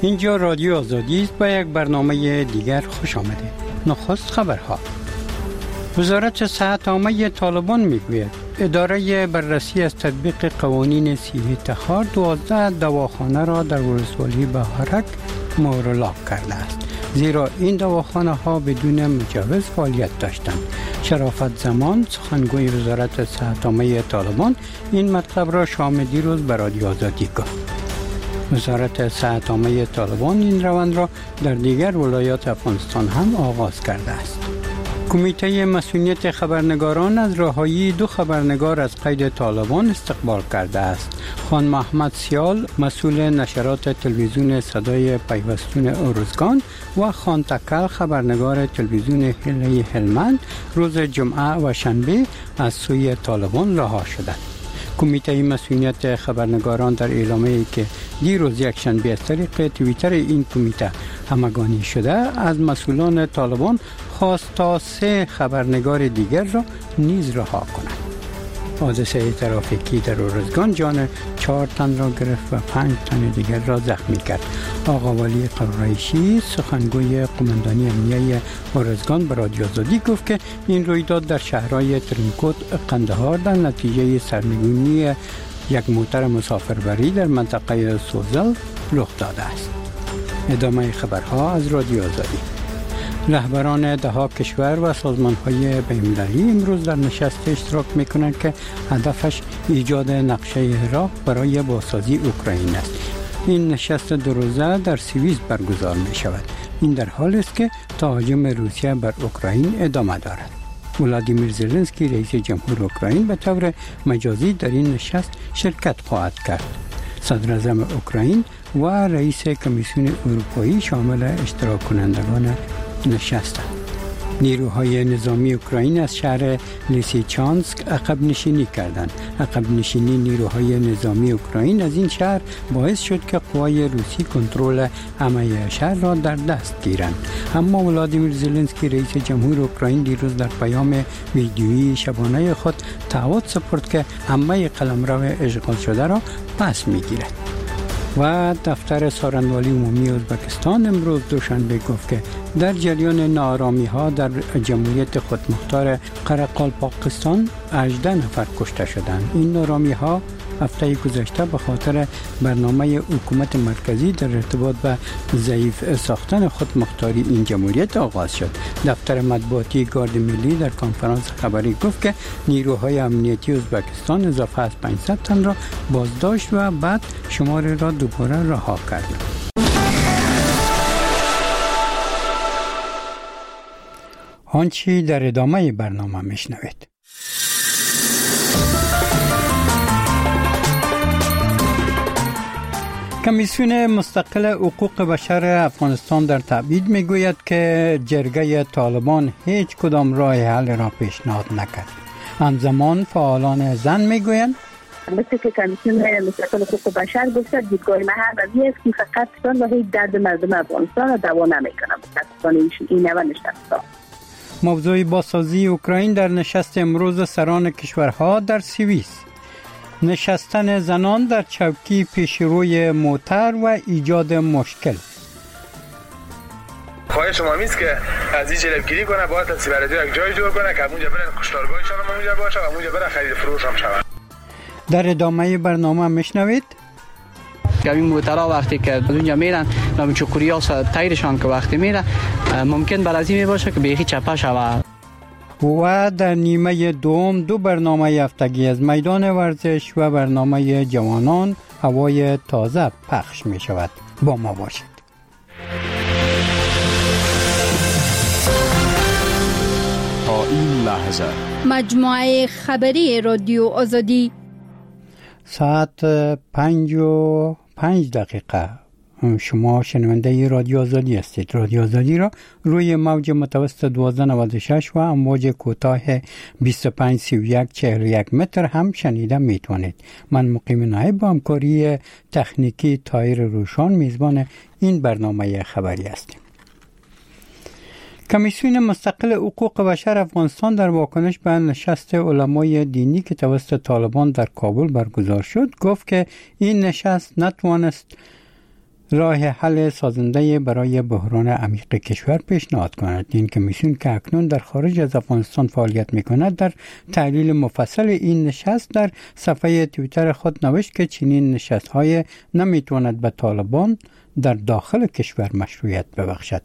اینجا رادیو آزادی است. با یک برنامه دیگر خوش آمده. نخست خبرها. وزارت صحت عامه طالبان میگوید اداره بررسی از تطبیق قوانین صحی تخار 12 دواخانه را در ولسوالی بهارک مهرلاک کرده است، زیرا این دواخانه ها بدون مجوز فعالیت داشتند. شرافت زمان سخنگوی وزارت صحت عامه طالبان این مطلب را شام دیروز به رادیو آزادی گفت. وزارت صحت عامه طالبان این روند را در دیگر ولایات افغانستان هم آغاز کرده است. کمیته مسئولیت خبرنگاران از رهایی 2 خبرنگار از قید طالبان استقبال کرده است. خان محمد سیال مسئول نشرات تلویزیون صدای پیوستون ارزگان و خان تکل خبرنگار تلویزیون هلمند روز جمعه و شنبه از سوی طالبان رها شدند. کمیته مسئولیت خبرنگاران در اعلامیه‌ای که دیروز یک شنبه از طریق توییتر این کمیته همگانی شده از مسئولان طالبان خواست تا 3 خبرنگار دیگر را نیز رها کنند. حادثه ترافیکی در ارزگان جان 4 تن را گرفت و 5 تن دیگر را زخمی کرد. آقا ولی قرایشی سخنگوی قماندانی امنیه ارزگان به رادیو آزادی گفت که این رویداد در شهرهای ترینکوت قندهار در نتیجه سرنگونی یک موتر مسافربری در منطقه سوزل رخ داده است. ادامه خبرها از رادیو آزادی. رهبران 10 کشور و سازمان‌های بین‌المللی امروز در نشست اشتراک می‌کنند که هدفش ایجاد نقشه راه برای بازسازی اوکراین است. این نشست 2 روزه در سوئیس برگزار می‌شود. این در حالی است که تهاجم روسیه بر اوکراین ادامه دارد. ولادیمیر زلنسکی رئیس جمهور اوکراین به طور مجازی در این نشست شرکت خواهد کرد. صدر اعظم اوکراین و رئیس کمیسیون اروپایی شامل اشتراک کنندگان نشستند. نیروهای نظامی اوکراین از شهر لیسیچانسک عقب نشینی کردند. عقب نشینی نیروهای نظامی اوکراین از این شهر باعث شد که قوای روسی کنترل همه شهر را در دست گیرند. اما ولادیمیر زلنسکی رئیس جمهور اوکراین دیروز در پیام ویدیویی شبانه خود تعهد سپرد که همه قلمرو اشغال شده را پس میگیرد. و دفتر سارنوالی عمومی ازبکستان امروز دوشنبه گفت که در جریان ناآرامی ها در جمهوریت خودمختار قرقالپاکستان 18 نفر کشته شدند. این ناآرامی ها هفته گذشته به خاطر برنامه حکومت مرکزی در ارتباط به ضعیف ساختن خودمختاری این جمهوریت آغاز شد. دفتر مطبوعاتی گارد ملی در کنفرانس خبری گفت که نیروهای امنیتی ازبکستان اضافه از 500 تن را بازداشت و بعد شمار را دوباره رها کردند. آنچه در ادامه برنامه میشنوید. کمیسیون مستقل حقوق بشر افغانستان در تبعید میگوید که جرگه طالبان هیچ کدام راه حل را پیشنهاد نکرد. همزمان فعالان زن میگویند مثل که کمیسیون مستقل حقوق بشر گفته دیدگاه محوری است که فقط و هیچ درد مردم افغانستان را دوا نمیکنه. متاسفانه این نشست. موضوع بازسازی اوکراین در نشست امروز سران کشورها در سوئیس. نشستن زنان در چوکی پیشروی موتر و ایجاد مشکل. خواهش ما میست که از این جلبگیری کنه، باید تسیبرادی یک جای جور کنه که اونجا برن کشتارگاهشان هم اونجا باشه و اونجا برن خرید فروش هم شود. در ادامه برنامه میشنوید این موترها وقتی که اونجا میرن نام چوکوری ها تایرشان که وقتی میره ممکن بر از این باشه که بیخی چپه شود. و در نیمه دوم 2 برنامه هفتگی از میدان ورزش و برنامه جوانان هوای تازه پخش می شود. با ما باشید. تا این لحظه مجموعه خبری رادیو آزادی ساعت 5:05 شما شنونده رادیو آزادی هستید. رادیو آزادی را روی موج متوسط 1296 و امواج کوتاه 2531 متر هم شنیده میتونید. من مقیم نایب با همکاری تکنیکی طاهر روشان میزبان این برنامه خبری هستیم. کمیسیون مستقل حقوق بشر افغانستان در واکنش به نشست علمای دینی که توسط طالبان در کابل برگزار شد گفت که این نشست نتوانست راه حل سازنده برای بحران عمیق کشور پیشنهاد کند. این کمیسیون که اکنون در خارج از افغانستان فعالیت می‌کند در تحلیل مفصل این نشست در صفحه توییتر خود نوشت که چنین نشست‌های نمی‌تواند به طالبان در داخل کشور مشروعیت ببخشد.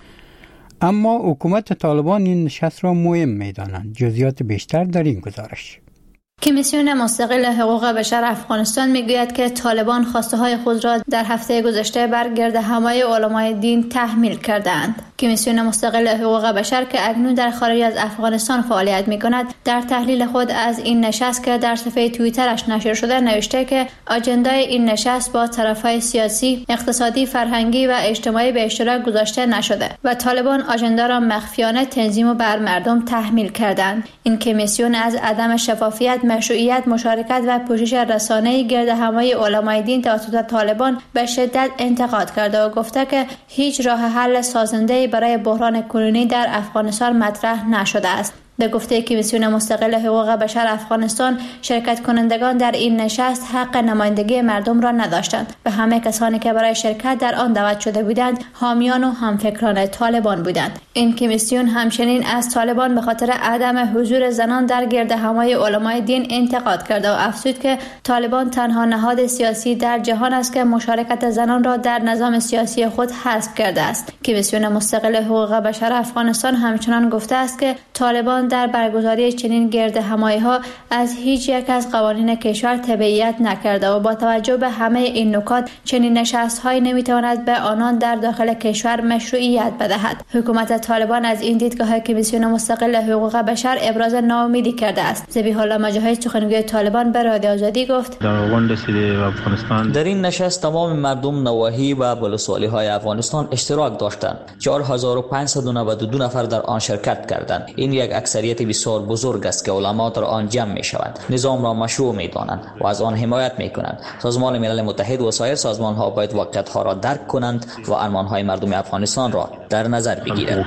اما حکومت طالبان این نشست را مهم می‌دانند. جزئیات بیشتر در این گزارش. کمیسیون مستقل حقوق بشر افغانستان میگوید که طالبان خواسته های خود را در هفته گذشته بر گردهمای علمای دین تحمیل کردند. کمیسیون مستقل حقوق بشر که اکنون در خارج از افغانستان فعالیت میکند در تحلیل خود از این نشست که در صفحه توییترش نشر شده نوشته که آجندای این نشست با طرفهای سیاسی، اقتصادی، فرهنگی و اجتماعی به اشتراک گذاشته نشده و طالبان آجندا را مخفیانه تنظیم و بر مردم تحمیل کردند. این کمیسیون از عدم شفافیت، مشروعیت، مشارکت و پوشش رسانه‌ای گردهمای علمای دین توسط طالبان به شدت انتقاد کرده و گفته که هیچ راه حل سازنده برای بحران کنونی در افغانستان مطرح نشده است. به گفته کمیسیون مستقل حقوق بشر افغانستان، شرکت کنندگان در این نشست حق نمایندگی مردم را نداشتند و همه کسانی که برای شرکت در آن دعوت شده بودند حامیان و همفکران طالبان بودند. این کمیسیون همچنین از طالبان به خاطر عدم حضور زنان در گردهمای علمای دین انتقاد کرده و افزود که طالبان تنها نهاد سیاسی در جهان است که مشارکت زنان را در نظام سیاسی خود حذف کرده است. کمیسیون مستقل حقوق بشر افغانستان همچنان گفته است که طالبان در برگزاری چنین گردهمایی‌ها از هیچ یک از قوانین کشور تبعیت نکرده و با توجه به همه این نکات چنین نشست‌هایی نمی‌تواند به آنان در داخل کشور مشروعیت بدهد. حکومت طالبان از این دیدگاه کمیسیون مستقل حقوق بشر ابراز ناامیدی کرده است. ذبیح الله مجاهد سخنگوی طالبان به رادیو آزادی گفت: در این نشست تمام مردم نواحی و ولسوالی‌های افغانستان اشتراک داشتند. 4592 نفر در آن شرکت کردند. این یک اکثریت بسیار بزرگ است که علما در آن جمع می شوند، نظام را مشروع می دانند و از آن حمایت می کنند. سازمان ملل متحد و سایر سازمان ها باید واقعیت ها را درک کنند و ارمان های مردم افغانستان را در نظر بگیرند.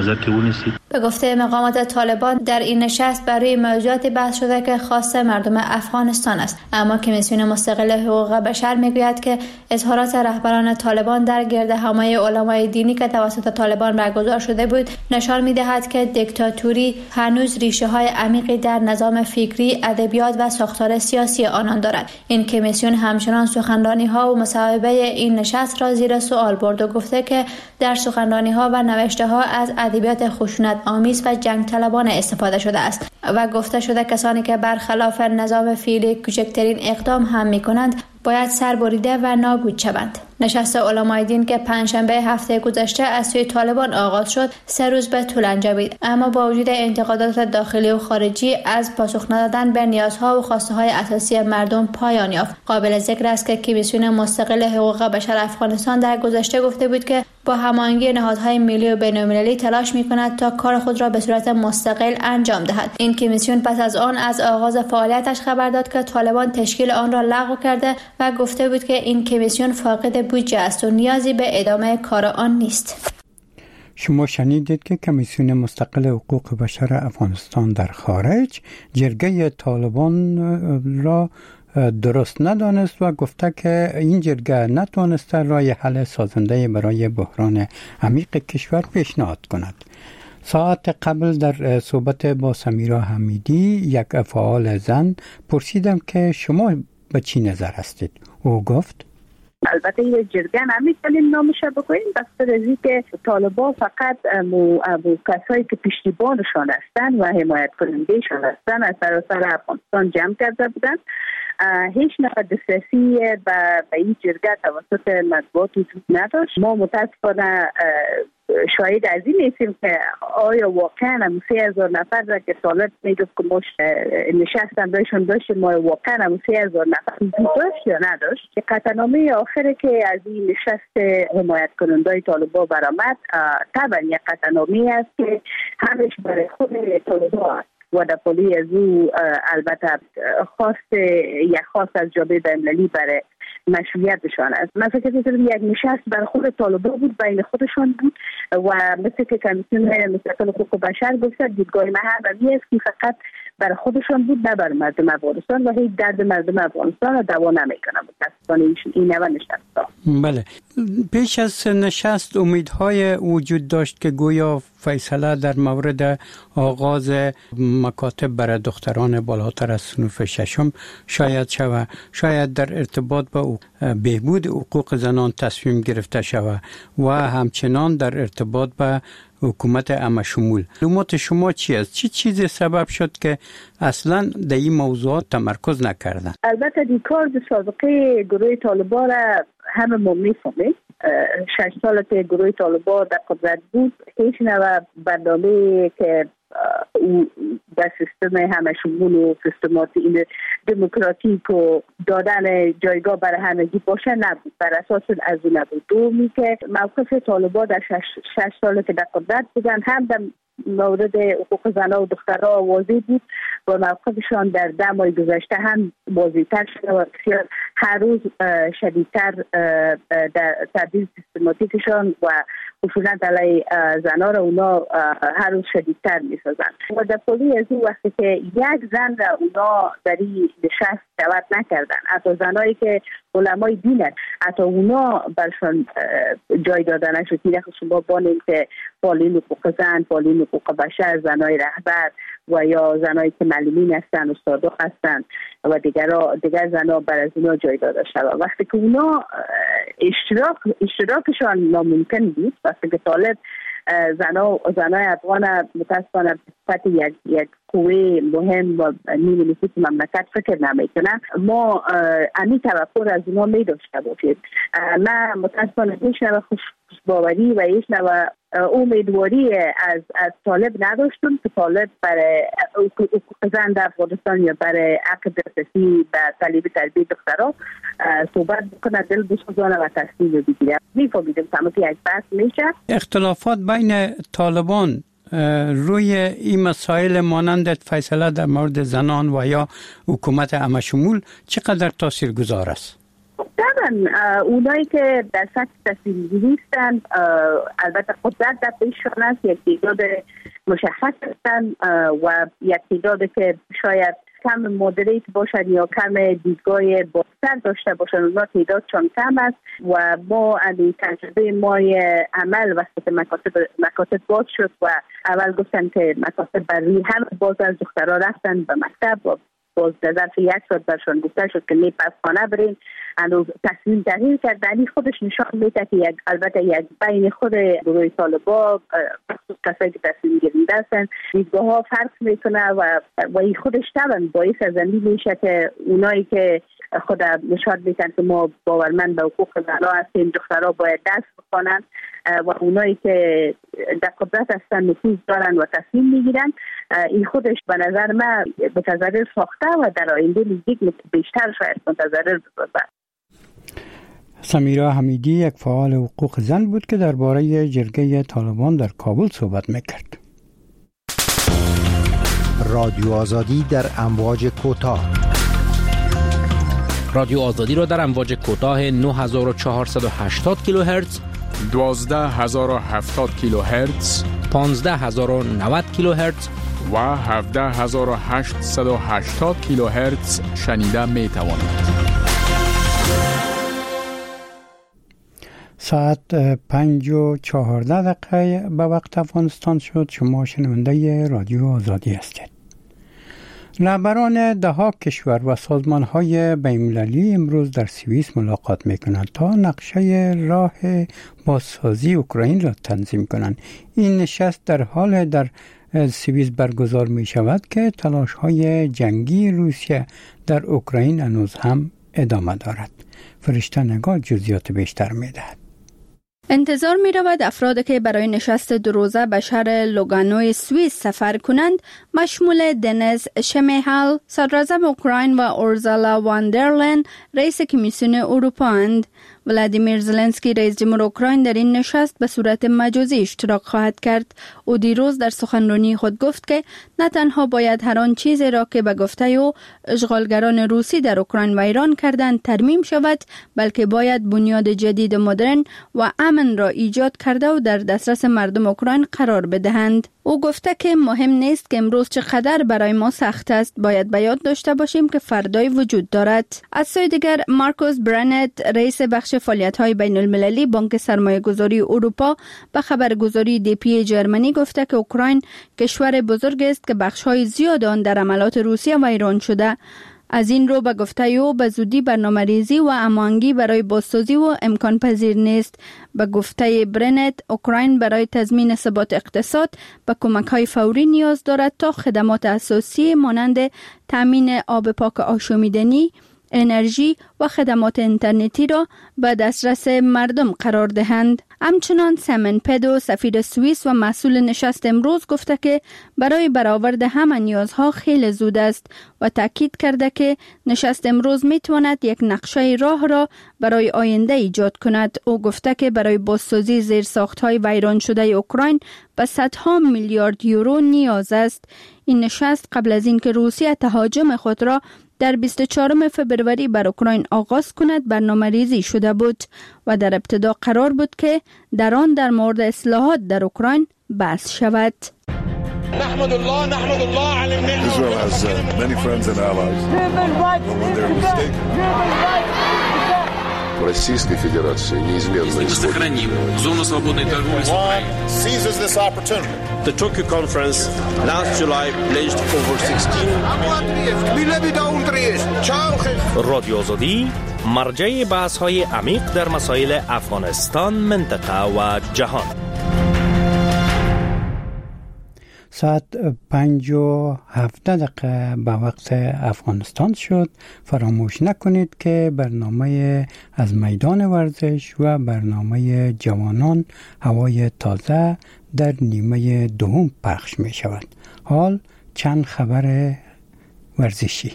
به گفته مقامات طالبان در این نشست برای موضوعات بحث شده که خاص مردم افغانستان است، اما کمیسیون مستقل حقوق بشر میگوید که اظهارات رهبران طالبان در گردهمای علمای دینی که توسط طالبان برگزار شده بود نشان می‌دهد که دیکتاتوری هنوز ریشه های عمیقی در نظام فکری، ادبیات و ساختار سیاسی آنان دارد. این کمیسیون همچنان سخنرانی ها و مصاحبه این نشست را زیر سوال برد و گفته که در سخنرانی ها و نوشته ها از ادبیات خشونت آمیز و جنگ طلبانه استفاده شده است و گفته شده کسانی که برخلاف نظام فعلی کوچکترین اقدام هم می‌کنند باید سربریده و نابود شوند. نشست علمای دین که پنجشنبه هفته گذشته از سوی طالبان آغاز شد 3 روز به طول انجامید، اما با وجود انتقادات داخلی و خارجی از پاسخ ندادن به نیازها و خواسته‌های اساسی مردم پایان یافت. قابل ذکر است که کمیسیون مستقل حقوق بشر افغانستان در گذشته گفته بود که با هماهنگی نهادهای ملی و بین‌المللی تلاش می‌کند تا کار خود را به صورت مستقل انجام دهد. این کمیسیون پس از آن از آغاز فعالیتش خبر داد که طالبان تشکیل آن را لغو کرده و گفته بود که این کمیسیون فاقد بودجه است و نیازی به ادامه کار آن نیست. شما شنیدید که کمیسیون مستقل حقوق بشر افغانستان در خارج جرگه طالبان را درست ندانست و گفته که این جرگه نتوانسته راه حل سازنده برای بحران عمیق کشور پیشنهاد کند. ساعت قبل در صحبت با سمیرا حمیدی، یک فعال زن، پرسیدم که شما به چی نظر هستید؟ او گفت البته یه جرگه نمیتونیم نامش بکنیم بخاطر از اینکه طالبان فقط کسایی که پشتیبانشان هستن و حمایت کنندهشان هستن از سراسر افغانستان جمع کرده بودن. هیچ نوع دسترسی به این جرگه توسط مطبوعات وجود نداشت. ما متاسفانه شاهد از این نیستیم که آیا واقعا هم 3000 نفر را که طالب میگفت که ما نشستن بهشون داشتیم، ما واقعا هم 3000 نفر وجود داشت یا نداشت. قطعنامه آخری که از این نشست حمایت کننده طالبان برآمد طبعا یک قطعنامه است که همش برای خود طالبان است و در پلی از او البته خواست از جامعه بین‌المللی برای مشروعیتشان است. من فکر می‌کنم یک نشست برای خود طالبان بود، بین خودشان بود و مثل که کمیسیون مستقل حقوق بشر گفت دیدگاه من همین است که فقط برای خودشان بود، نه برای مردم افغانستان و هیچ درد مردم افغانستان را دوا نمی‌کنه. متأسفانه این نوع نشست بله، پیش از نشست امیدهای وجود داشت که گویا فیصله در مورد آغاز مکاتب برای دختران بالاتر از صنف ششم شاید شود، شاید در ارتباط با بهبود حقوق زنان تصمیم گرفته شود و همچنان در ارتباط با حکومت عامه‌شمول. معلومات شما چی است؟ چی چیزی سبب شد که اصلا در این موضوعات تمرکز نکردن؟ البته دی کار سابقه گروه طالبان را همه ما میفهمیم. 6 سال که گروه طالبان در قدرت بود، هیچ نوع برنامه که در سیستم همه‌شمول و سیستماتی دموکراتیک و دادن جایگاه برای همگی باشه نبود. بر اساس از اون نبود. دومی که موقف طالبان در 6 سال که در قدرت بودن هم در مورد حقوق زنان و دخترها واضح بود و موقفشان در 10 ماه گذشته هم واضح‌تر شده و بسیار هر روز شدیدتر در تبدیل سیستماتیکشان و خشونت علیه زنها را اونا هر روز شدیدتر می‌سازن و در پولی از این وقتی که یک زن را اونا در این نشست دعوت نکردن، حتی زنایی که علمای دینن حتی اونا برشان جای دادن نشد. شما بانیم که فعالین حقوق زن، فعالین حقوق بشر، زنای رهبر و یا زنایی که معلمین هستن، استادا هستن و دیگر زنها بر از اونا جای داده شد. وقتی که اونا اشتراکشان ناممکن بود، وقتی که طالب زنای افغان متاسفانه صفت یک قوه مهم و نیمه نفوس مملکت فکر نمیکنه، ما امی توقع از اونا می داشته باشید. ما متاسفانه هیچ نوع خوشباوری و هیچ نوع امیدواری از طالب نداشتم که طالب برای حقوق زن در افغانستان یا برای حق دسترسی به تعلیم تربیت دخترها صحبت بکنه، دل بسوزانه و تصمیم بگیره. میفهمیدم که یک بحث میشه. اختلافات بین طالبان روی این مسائل مانند فیصله در مورد زنان و یا حکومت عامه‌شمول چقدر تاثیرگذار است؟ طبعا اونایی که در سطح تصمیم گیری هستند البته قدرت در پیششان است، یک تعداد مشخص هستند و یک تعداد که شاید کم مدریت باشد یا کم دیدگاه بازتر داشته باشند، اونا تعدادشان کم است و ما از تجربه مای عمل وقتی مکاتب باز شد و اول گفتن که مکاتب برای همه باز از دخترها رفتن به مکتب و باز در ظرف 1 ساعت برشان گفته شد که پس خانه برین. هنوز تصمیم تغییر کرد. یعنی خودش نشان میده که البته یک بین خود گروه طالبان خصوص کسایی که تصمیم گیرنده هستن دیدگاه ها فرق میکنه و این خودش طبعا باعث از این میشه که اونایی که خود نشان میدن که ما باورمند به حقوق زنها هستیم، دخترها باید دست بخوانند و اونایی که در قدرت هستن نفوذ دارن و تصمیم میگیرن، این خودش به نظر من متضرر ساخته و در آینده نزدیک بیشتر شاید متضرر بسازد. سمیرا حمیدی یک فعال حقوق زن بود که درباره جرگه طالبان در کابل صحبت میکرد. رادیو آزادی در امواج کوتاه. رادیو آزادی را در امواج کوتاه 9480 کیلوهرتز، 12070 کیلوهرتز، 15090 کیلوهرتز و 17880 کیلوهرتز شنیده می توانید. ساعت 5:14 به وقت افغانستان شد. شما شنونده رادیو آزادی هستید. رهبران 10 کشور و سازمان‌های بین‌المللی امروز در سوئیس ملاقات می‌کنند تا نقشه راه بازسازی اوکراین را تنظیم کنند. این نشست در حال در سوئیس برگزار می‌شود که تلاش‌های جنگی روسیه در اوکراین هنوز هم ادامه دارد. فرشته نگاه جزئیات بیشتر می‌دهد. انتظار می رود افرادی که برای نشست 2 روزه به شهر لوگانوی سوئیس سفر کنند مشمول دنیس شمیهال صدراعظم اوکراین و اورزالا واندرلن رئیس کمیسیون اروپا اند. ولادیمیر زلنسکی رئیس جمهور اوکراین در این نشست به صورت مجازی اشتراک خواهد کرد. او دیروز در سخنرانی خود گفت که نه تنها باید هر آن چیزی را که به گفته او اشغالگران روسی در اوکراین و ایران کردند ترمیم شود، بلکه باید بنیاد جدید مدرن و امن را ایجاد کرده و در دسترس مردم اوکراین قرار بدهند. او گفته که مهم نیست که امروز چقدر برای ما سخت است، باید به یاد داشته باشیم که فردای وجود دارد. از سوی دیگر مارکوس برنت رئیس بخش فعالیت‌های بین‌المللی بانک سرمایه‌گذاری اروپا به خبرگزاری دیپی جرمنی گفته که اوکراین کشور بزرگ است که بخش‌های زیاد آن در عملات روسیه ویران شده. از این رو به گفته او به زودی برنامه‌ریزی و هماهنگی برای بازسازی و امکان پذیر نیست. به گفته برنت، اوکراین برای تضمین ثبات اقتصاد به کمک‌های فوری نیاز دارد تا خدمات اساسی مانند تامین آب پاک آشامیدنی، انرژی و خدمات اینترنتی را به دسترس مردم قرار دهند. همچنان سیمن پدو سفیر سوئیس و مسئول نشست امروز گفته که برای برآورد همه نیازها خیلی زود است و تاکید کرده که نشست امروز میتواند یک نقشه راه را برای آینده ایجاد کند. او گفته که برای بازسازی زیرساخت‌های ویران شده اوکراین به صدها میلیارد یورو نیاز است. این نشست قبل از اینکه روسیه تهاجم خود را در 24 فبروری بر اوکراین آغاز کند برنامه ریزی شده بود و در ابتدا قرار بود که در آن در مورد اصلاحات در اوکراین بحث شود. نحمد الله على النعمة. Israel has many friends and allies. When they're mistaken. В Российской Федерации неизменно сохраним зону свободной торговли с Украиной. Seizes this opportunity. The Tokyo conference last July pledged over 16 رادیو آزادی مرجع بحث‌های عمیق در مسائل افغانستان، منطقه و جهان. ساعت 5:07 به وقت افغانستان شد. فراموش نکنید که برنامه از میدان ورزش و برنامه جوانان هوای تازه در نیمه دوم پخش می شود. حال چند خبر ورزشی.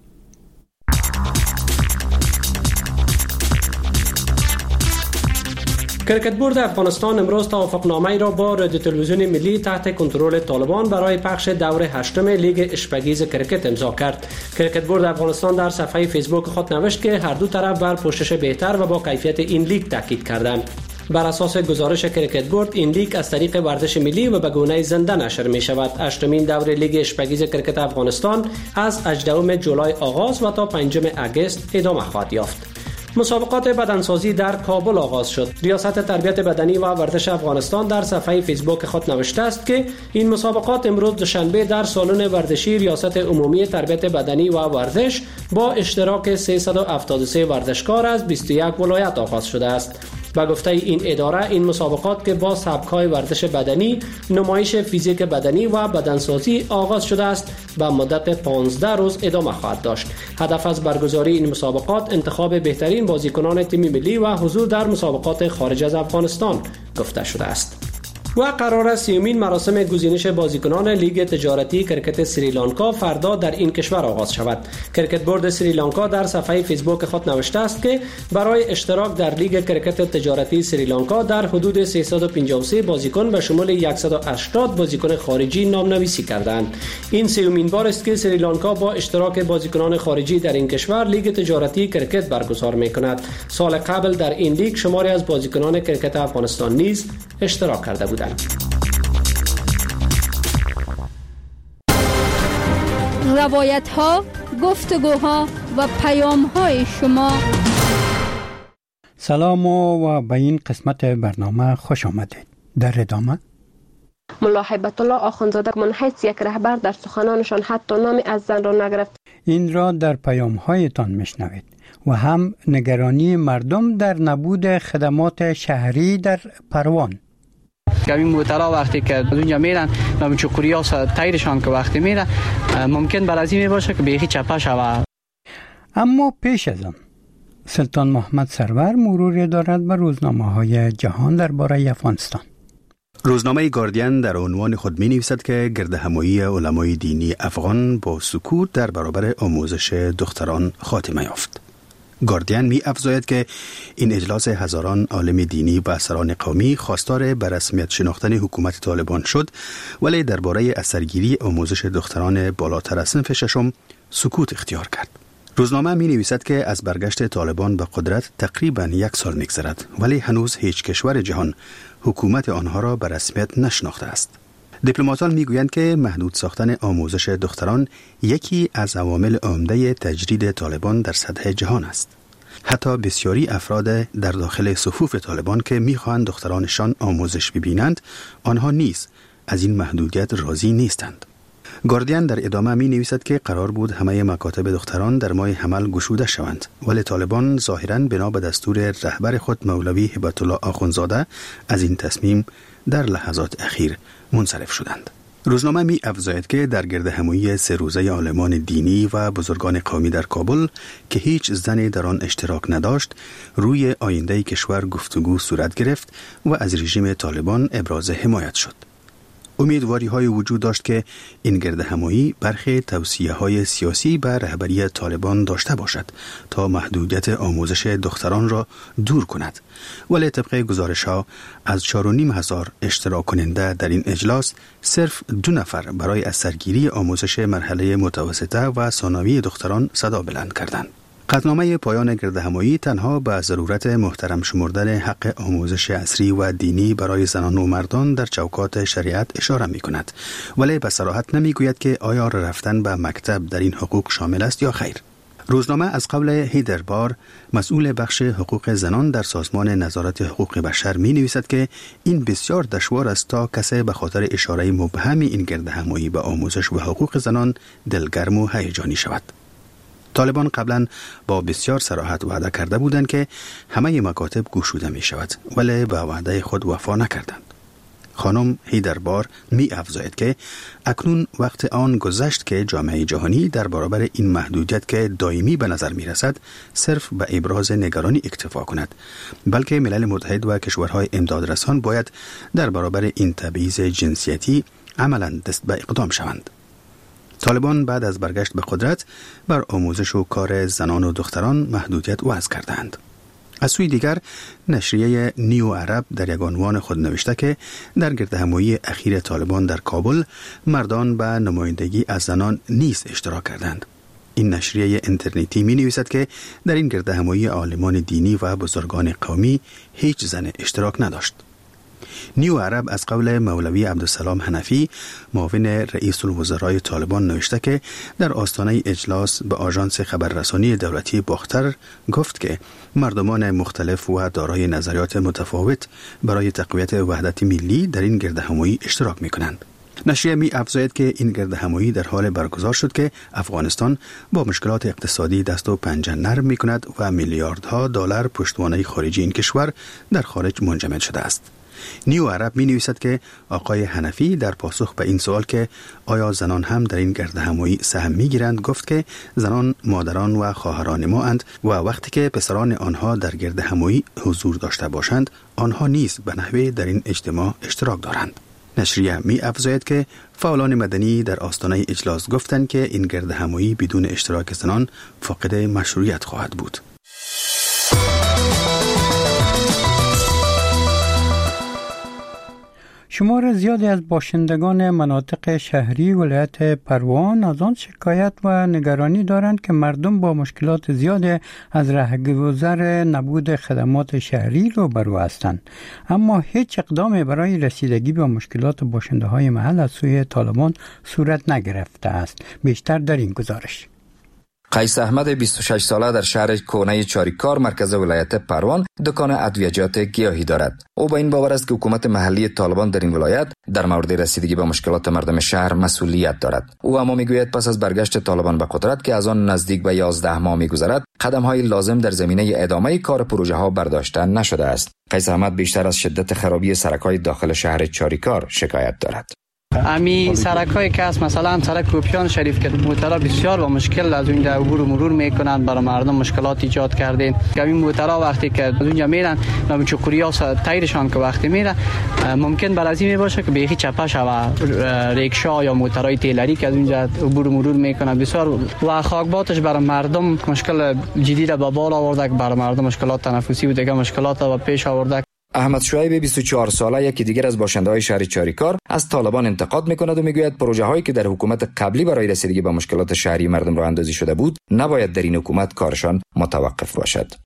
کرکت بورد افغانستان امروز توافقنامه‌ای را با رادیو تلویزیون ملی تحت کنترل طالبان برای پخش دور هشتم لیگ اشپگیز کرکت امضا کرد. کرکت بورد افغانستان در صفحه فیسبوک خود نوشت که هر دو طرف بر پوشش بهتر و با کیفیت این لیگ تاکید کردند. بر اساس گزارش کرکت بورد، این لیگ از طریق ورزش ملی و به گونه زنده نشر می شود. هشتمین دور لیگ اشپگیز کرکت افغانستان از 18 جولای آغاز و تا 5 آگوست ادامه خواهد یافت. مسابقات بدنسازی در کابل آغاز شد. ریاست تربیت بدنی و ورزش افغانستان در صفحه فیسبوک خود نوشته است که این مسابقات امروز دوشنبه در سالن ورزشی ریاست عمومی تربیت بدنی و ورزش با اشتراک 373 ورزشکار از 21 ولایت آغاز شده است. با گفته این اداره، این مسابقات که با سبک‌های ورزش بدنی، نمایش فیزیک بدنی و بدنسازی آغاز شده است، به مدت 15 روز ادامه خواهد داشت. هدف از برگزاری این مسابقات انتخاب بهترین بازیکنان تیم ملی و حضور در مسابقات خارج از افغانستان گفته شده است. و قرار است 30مین مراسم گزینش بازیکنان لیگ تجارتی کرکت سریلانکا فردا در این کشور آغاز شود. کرکت بورد سریلانکا در صفحه فیسبوک خود نوشته است که برای اشتراک در لیگ کرکت تجارتی سریلانکا در حدود 353 بازیکن به شمول 180 بازیکن خارجی نامنویسی کردند. این 30مین بار است که سریلانکا با اشتراک بازیکنان خارجی در این کشور لیگ تجارتی کرکت برگزار می‌کند. سال قبل در این لیگ شماری از بازیکنان کرکت افغانستان نیز اشتراک کرده بودند. روایت ها، گفتگوها و پیام های شما. سلام و به این قسمت برنامه خوش آمدید. در ادامه ملا هیبت الله آخوندزاده من حیث یک رهبر در سخنانشان حتی نامی از زن را نگرفت. این را در پیام هایتان میشنوید و هم نگرانی مردم در نبود خدمات شهری در پروان. این موترها وقتی که اونجا میرن نام چوکوریا تایرشان که وقتی میره ممکن برازی باشه که بیخی چپا شود. اما پیش از آن سلطان محمد سرور مروری دارد به روزنامه‌های جهان درباره افغانستان. روزنامه گاردین در عنوان خود می نویسد که گردهمایی علمای دینی افغان با سکوت در برابر آموزش دختران خاتمه یافت. گاردین می افزاید که این اجلاس هزاران عالم دینی و سران قومی خواستار به رسمیت شناختن حکومت طالبان شد، ولی درباره اثرگیری آموزش دختران بالاتر از صنف ششم سکوت اختیار کرد. روزنامه می نویسد که از برگشت طالبان به قدرت تقریباً 1 سال می‌گذرد، ولی هنوز هیچ کشور جهان حکومت آنها را به رسمیت نشناخته است. دیپلماتان میگویند که محدود ساختن آموزش دختران یکی از عوامل عمده تجرید طالبان در سطح جهان است. حتی بسیاری افراد در داخل صفوف طالبان که میخواهند دخترانشان آموزش ببینند، آنها نیز از این محدودیت راضی نیستند. گاردین در ادامه می نویسد که قرار بود همه مکاتب دختران در ماه حمل گشوده شوند، ولی طالبان ظاهراً بنا به دستور رهبر خود مولوی هبت الله آخوندزاده از این تصمیم در لحظات اخیر منصرف شدند. روزنامه می افزاید که در گردهمایی 3 روزه عالمان دینی و بزرگان قومی در کابل که هیچ زنی در آن اشتراک نداشت، روی آینده کشور گفتگو صورت گرفت و از رژیم طالبان ابراز حمایت شد. امیدواری های وجود داشت که این گردهمایی برخی توصیه های سیاسی به رهبری طالبان داشته باشد تا محدودیت آموزش دختران را دور کند، ولی طبق گزارش ها از 4,500 اشتراک کننده در این اجلاس صرف 2 نفر برای از سرگیری آموزش مرحله متوسطه و ثانوی دختران صدا بلند کردند. قطعنامه پایان گردهمایی تنها به ضرورت محترم شمردن حق آموزش عصری و دینی برای زنان و مردان در چوکات شریعت اشاره می کند، ولی به صراحت نمی گوید که آیا رفتن به مکتب در این حقوق شامل است یا خیر. روزنامه از قول هیدر بار، مسئول بخش حقوق زنان در سازمان نظارت حقوق بشر می نویسد که این بسیار دشوار است تا کسی به خاطر اشاره مبهم این گردهمایی به آموزش و حقوق زنان دلگرم و هیجانی شود. طالبان قبلا با بسیار صراحت وعده کرده بودند که همه مکاتب گشوده می شود، ولی به وعده خود وفا نکردند. خانم هیدربار می افزاید که اکنون وقت آن گذشت که جامعه جهانی در برابر این محدودیت که دائمی به نظر می رسد صرف به ابراز نگرانی اکتفا کند، بلکه ملل متحد و کشورهای امدادرسان باید در برابر این تبعیض جنسیتی عملاً دست به اقدام شوند. طالبان بعد از برگشت به قدرت بر آموزش و کار زنان و دختران محدودیت وضع کردند. از سوی دیگر نشریه نیو عرب در یک عنوان خود نوشته که در گردهمایی اخیر طالبان در کابل مردان به نمایندگی از زنان نیز اشتراک کردند. این نشریه اینترنتی می نویسد که در این گردهمایی عالمان دینی و بزرگان قومی هیچ زن اشتراک نداشت. نیو عرب از قول مولوی عبدالسلام حنفی معاون رئیس الوزرای طالبان نوشته که در آستانه اجلاس به آژانس خبررسانی دولتی باختر گفت که مردمان مختلف و دارای نظریات متفاوت برای تقویت وحدت ملی در این گردهمایی اشتراک می کنند. نشریه می افزاید که این گردهمایی در حال برگزار شد که افغانستان با مشکلات اقتصادی دست و پنجه نرم می کند و میلیاردها دلار پشتوانه خارجی این کشور در خارج منجمد شده است. نیو عرب می نویسد که آقای حنفی در پاسخ به این سوال که آیا زنان هم در این گردهمایی سهم می گیرند گفت که زنان مادران و خواهران ما اند و وقتی که پسران آنها در گردهمایی حضور داشته باشند آنها نیز به نحوه در این اجتماع اشتراک دارند. نشریه می افزاید که فعالان مدنی در آستانه اجلاس گفتند که این گردهمایی بدون اشتراک زنان فاقد مشروعیت خواهد بود. شمار زیادی از باشندگان مناطق شهری ولایت پروان از آن شکایت و نگرانی دارند که مردم با مشکلات زیادی از رهگذر نبود خدمات شهری روبرو هستند، اما هیچ اقدامی برای رسیدگی به مشکلات باشنده های محل از سوی طالبان صورت نگرفته است. بیشتر در این گزارش. قیس احمد 26 ساله در شهر کونه چاریکار مرکز ولایت پروان دکان ادویجات گیاهی دارد. او با این باور است که حکومت محلی طالبان در این ولایت در مورد رسیدگی به مشکلات مردم شهر مسئولیت دارد. او اما میگوید پس از برگشت طالبان به قدرت که از آن نزدیک به 11 ماه میگذرد، قدم‌های لازم در زمینه ادامه کار پروژه ها برداشته نشده است. قیس احمد بیشتر از شدت خرابی سرک‌های داخل شهر چاریکار شکایت دارد. امی سرک‌های که است، مثلا سرک کوپیان شریف که موترها بسیار با مشکل از اونجا عبور و مرور میکنند، برای مردم مشکلات ایجاد کردین. که این موترها وقتی که از اونجا میرن نام چوکوریا تایرشان که وقتی میره ممکن بر از این باشه که بیخی چپه شوه ریکشا یا موترهای تیلری که از اونجا عبور و مرور میکنند بسیار و خاکباتش برای مردم مشکل جدید به بال آورده، که برای مردم مشکلات تنفسی و دیگه مشکلات به پیش آورده. احمد شعیب 24 ساله یکی دیگر از باشنده‌های شهر چاریکار از طالبان انتقاد می‌کند و میگوید پروژه هایی که در حکومت قبلی برای رسیدگی به مشکلات شهری مردم راه اندازی شده بود نباید در این حکومت کارشان متوقف باشد.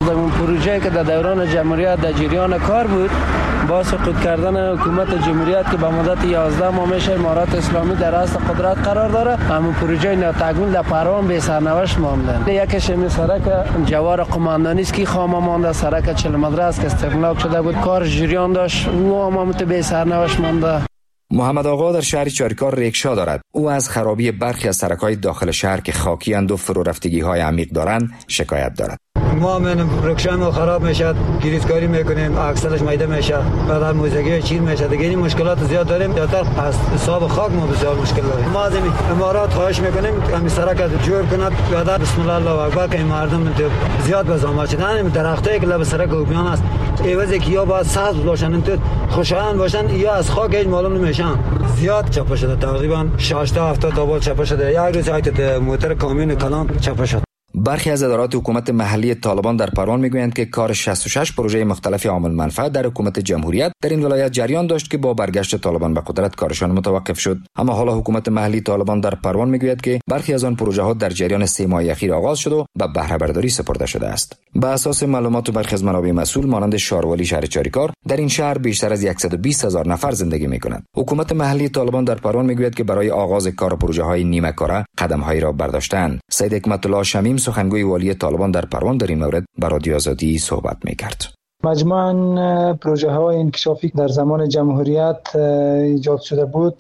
اون پروژه که در دوران جمهوریت در جریان کار بود با سقوط کردن حکومت جمهوریت که به مدت 11 ماه میشه امارات اسلامی در اصل قدرت قرار داره، همون پروژه ناتکمیل در پروان به سرنوشت مانده. یکیش همین سرک جوار قماندانی است که خامه مانده، سرک 40 مدرسه که استقلال شده بود کار جریان داشت و هم به سرنوشت مانده. محمد آقا در شهر چاریکار ریکشا دارد. او از خرابی برخی از سرک‌های داخل شهر که خاکی اند و فرو رفتگی‌های عمیق دارند شکایت دارد. ما من رکشم خراب میشد، گریزکاری میکنیم، اکثرش میده میشه، بعد موزگی چیر میشه. دیگه این مشکلات زیاد داریم. زیادتر از حساب خاک ما بسیار مشکل داریم. ما از امارات خواهش میکنیم همین سرک جور کند. بعد بسم الله الله اکبر که مردم زیاد بزام شدن. درختایی که لب سرک اوبیان است ایوازی که یا باید سبز باشن تو خوشایند باشن یا از خاک هیچ معلوم نمیشن. زیاد چپا شده، تقریبا 60 تا 70 تا بار چپا شده. یک روز ایت موتور کامیون کلان چپا شد. برخی از ادارات حکومت محلی طالبان در پروان میگویند که کار 66 پروژه مختلف عامل منفعت در حکومت جمهوریت در این ولایت جریان داشت که با برگشت طالبان به قدرت کارشان متوقف شد. اما حالا حکومت محلی طالبان در پروان میگوید که برخی از آن پروژه ها در جریان 3 ماه اخیر آغاز شد و به بهره برداری سپرده شده است. به اساس معلومات برخی از منابع مسئول مانند شاروالی شهر چاریکار، در این شهر بیشتر از 120,000 نفر زندگی میکنند. حکومت محلی طالبان در پروان میگوید که برای آغاز کار پروژه های نیمه کاره قدم‌هایی را برداشتند. سید حکمت الله شمیم سخنگوی والی طالبان در پروان در این مورد با رادیو آزادی صحبت می‌کرد. مجموعاً پروژه های انکشافی در زمان جمهوریت ایجاد شده بود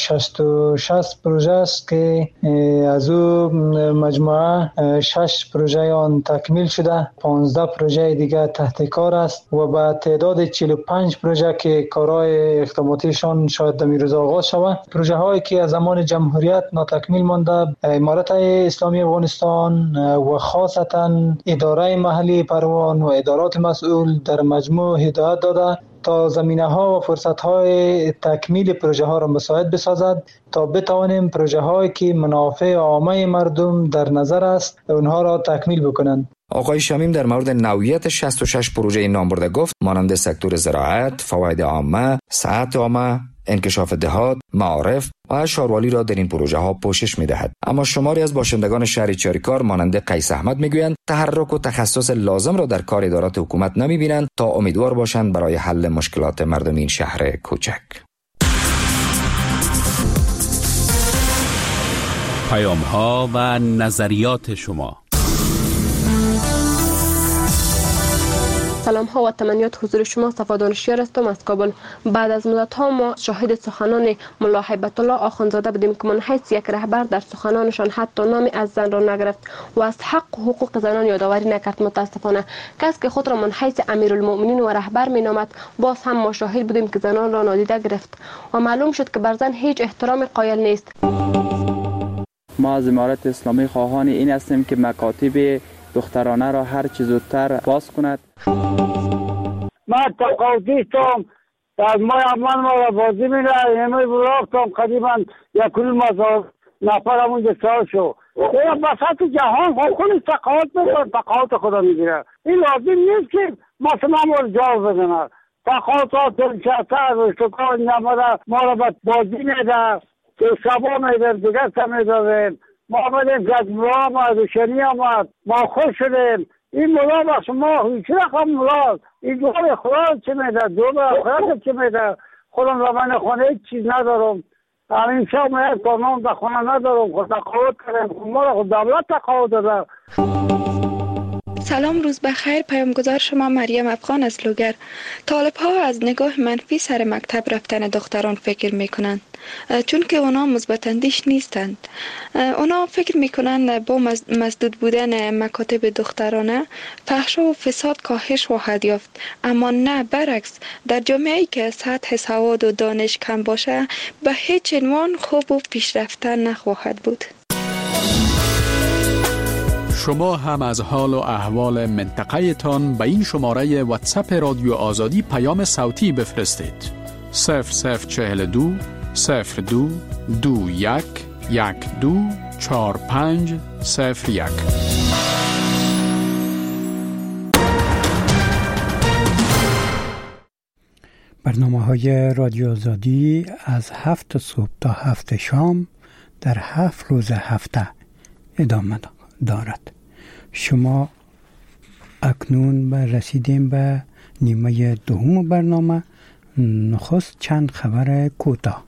66 پروژه است که از او مجموعه 6 پروژه آن تکمیل شده، 15 پروژه دیگر تحت کار است و با تعداد 45 پروژه که کارهای اقداماتیشان شاید در روز آغاز شود. پروژه هایی که از زمان جمهوریت ناتکمیل مانده امارت اسلامی افغانستان و خاصتا اداره محلی پروان و ادارات مسئول در مجموع هدایت داده تا زمینه ها و فرصت های تکمیل پروژه ها را مساعد بسازد تا بتوانیم پروژه هایی که منافع عامه مردم در نظر است اونها را تکمیل بکنند. آقای شمیم در مورد نوعیت 66 پروژه نامبرده گفت مانند سکتور زراعت، فواید عامه، صحت عامه، انکشاف دهات، معارف و شاروالی را در این پروژه ها پوشش می دهد. اما شماری از باشندگان شهر چاریکار مانند قیس احمد می گویند تحرک و تخصص لازم را در کار ادارات حکومت نمی بینند تا امیدوار باشند برای حل مشکلات مردم این شهر کوچک. پیام ها و نظریات شما. سلام ها و تمنیات حضور شما. صفا دانشیار هستم از کابل. بعد از مدت ها ما شاهد سخنان ملا هیبت الله آخوندزاده بودیم که من حیث یک رهبر در سخنانشان حتی نام از زن را نگرفت و از حق و حقوق زنان یادآوری نکرد. متاسفانه کسی که خود را من حیث امیرالمؤمنین و رهبر می نامد باز هم ما شاهد بودیم که زنان را نادیده گرفت و معلوم شد که بر زن هیچ احترام قائل نیست. ما از امارت اسلامی خواهان این هستیم که مکاتب دخترانه را هر چه زودتر باز کند. من تقاضیستم از من را بازی میره همه براختم قدیما یکل مزار نفرم اونجا سال شو یا بساط جهان خودش تقاضی میکنه، تقاضی خدا میگیره. این لازم نیست که مثلا ما رو جواب بزنه. تقاضی تلچه‌تر و شکار نمده ما را بازی میده که شبا میده دیگر سمیده ما آمدیم که از ملا آمد و شنی آمد ما خوش شدیم. این ملا با شما هیچ رقم ملا این دو به خدا چه میده، دو به خدا چه میده. خودم را من خونه هیچ چیز ندارم. همین شب من یک قانون در خونه ندارم. خود تقاوت کردم ما را خود دولت تقاوت داده. سلام، روز بخیر. پیامگذار شما مریم افغان از لوگر. طالب ها از نگاه منفی سر مکتب رفتن دختران فکر میکنند چون که اونا مثبت اندیش نیستند. اونا فکر میکنند با مسدود بودن مکاتب دخترانه فحشا و فساد کاهش خواهد یافت، اما نه، برعکس. در جامعه‌ای که سطح سواد و دانش کم باشه به هیچ عنوان خوب و پیشرفته نخواهد بود. شما هم از حال و احوال منطقه تان به این شماره واتساپ رادیو آزادی پیام صوتی بفرستید. 0042 02 21 12 45 01. برنامه‌های رادیو آزادی از 7 صبح تا 7 شام در 7 روز هفته ادامه دارد. شما اکنون رسیدیم به نیمه دوم برنامه. نخست چند خبر کوتاه.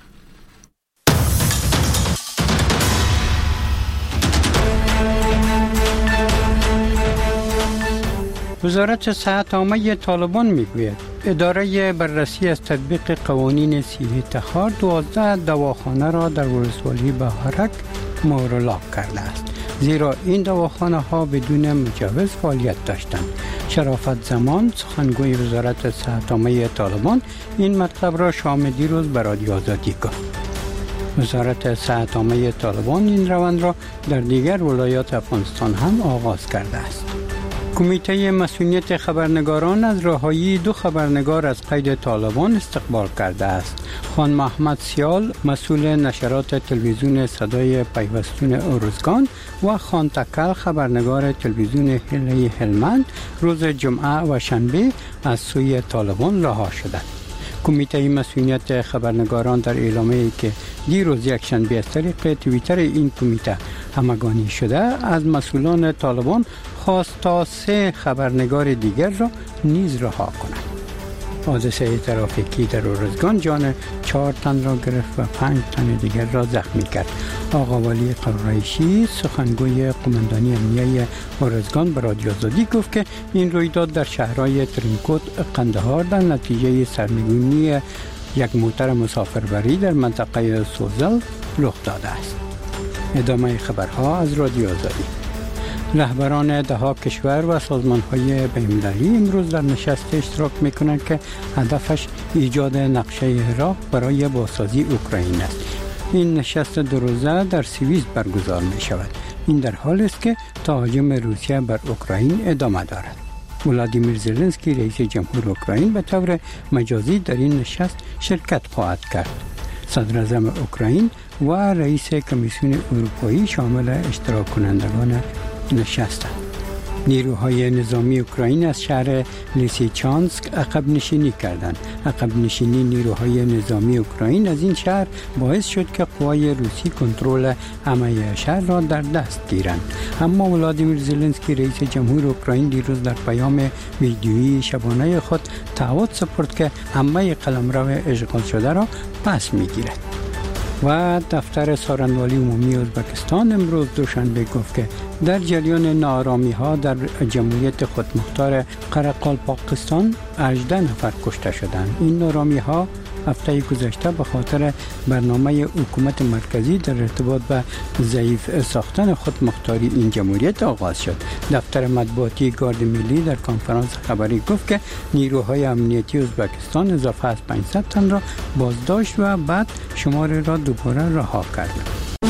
وزارت صحت عامه طالبان میگوید اداره بررسی از تطبیق قوانین صحی تخار 12 دواخانه را در ولسوالی بهارک مهرلاک کرده است، زیرا این دواخانه ها بدون مجوز فعالیت داشتند. شرافت زمان سخنگوی وزارت صحت عامه طالبان این مطلب را شام دیروز به رادیو آزادی گفت. وزارت صحت عامه طالبان این روند را در دیگر ولایات افغانستان هم آغاز کرده است. کمیته مسئولیت خبرنگاران از رهایی 2 خبرنگار از قید طالبان استقبال کرده است. خان محمد سیال مسئول نشرات تلویزیون صدای پیوستون ارزگان و خان تکل خبرنگار تلویزیون هلی هلمند روز جمعه و شنبه از سوی طالبان رها شدند. کمیته مسئولیت خبرنگاران در اعلامیه‌ای که دیروز یک شنبه از طریق توییتر این کمیته همگانی شده از مسئولان طالبان خواست تا 3 خبرنگار دیگر را نیز رها کنند. حادثه ترافیکی در ارزگان جان 4 تن را گرفت و 5 تن دیگر را زخمی کرد. آقا ولی قریشی سخنگوی قماندانی امنیه ارزگان به رادیو آزادی گفت که این رویداد در شهرهای ترینکوت قندهار در نتیجه سرنگونی یک موتر مسافربری در منطقه سوزل رخ داده است. ادامه خبرها از رادیو آزادی. رهبران 10 کشور و سازمان‌های بین‌المللی امروز در نشست اشتراک می‌کنند که هدفش ایجاد نقشه راه برای بازسازی اوکراین است. این نشست 2 روزه در سوئیس برگزار می‌شود. این در حالی است که تهاجم روسیه بر اوکراین ادامه دارد. ولادیمیر زلنسکی رئیس جمهور اوکراین به طور مجازی در این نشست شرکت خواهد کرد. صدر اعظم اوکراین و رئیس کمیسیون اروپایی شامل اشتراک کنندگان نشستند. نیروهای نظامی اوکراین از شهر لیسیچانسک عقب نشینی کردند. عقب نشینی نیروهای نظامی اوکراین از این شهر باعث شد که قوای روسی کنترل همه شهر را در دست گیرند. اما ولادیمیر زلنسکی رئیس جمهور اوکراین دیروز در پیام ویدیویی شبانه خود تعهد سپرد که همه قلمرو اشغال شده را پس میگیرد. و دفتر سارنوالی عمومی ازبکستان امروز دوشنبه گفت که در جریان ناآرامی‌ها در جمهوریت خودمختار قرقالپاکستان 18 نفر کشته شدند. این ناآرامی‌ها هفته گذشته به خاطر برنامه حکومت مرکزی در ارتباط به ضعیف ساختن خودمختاری این جمهوریت آغاز شد. دفتر مطبوعاتی گارد ملی در کنفرانس خبری گفت که نیروهای امنیتی ازبکستان اضافه از 500 تن را بازداشت و بعد شمار را دوباره رها کردند.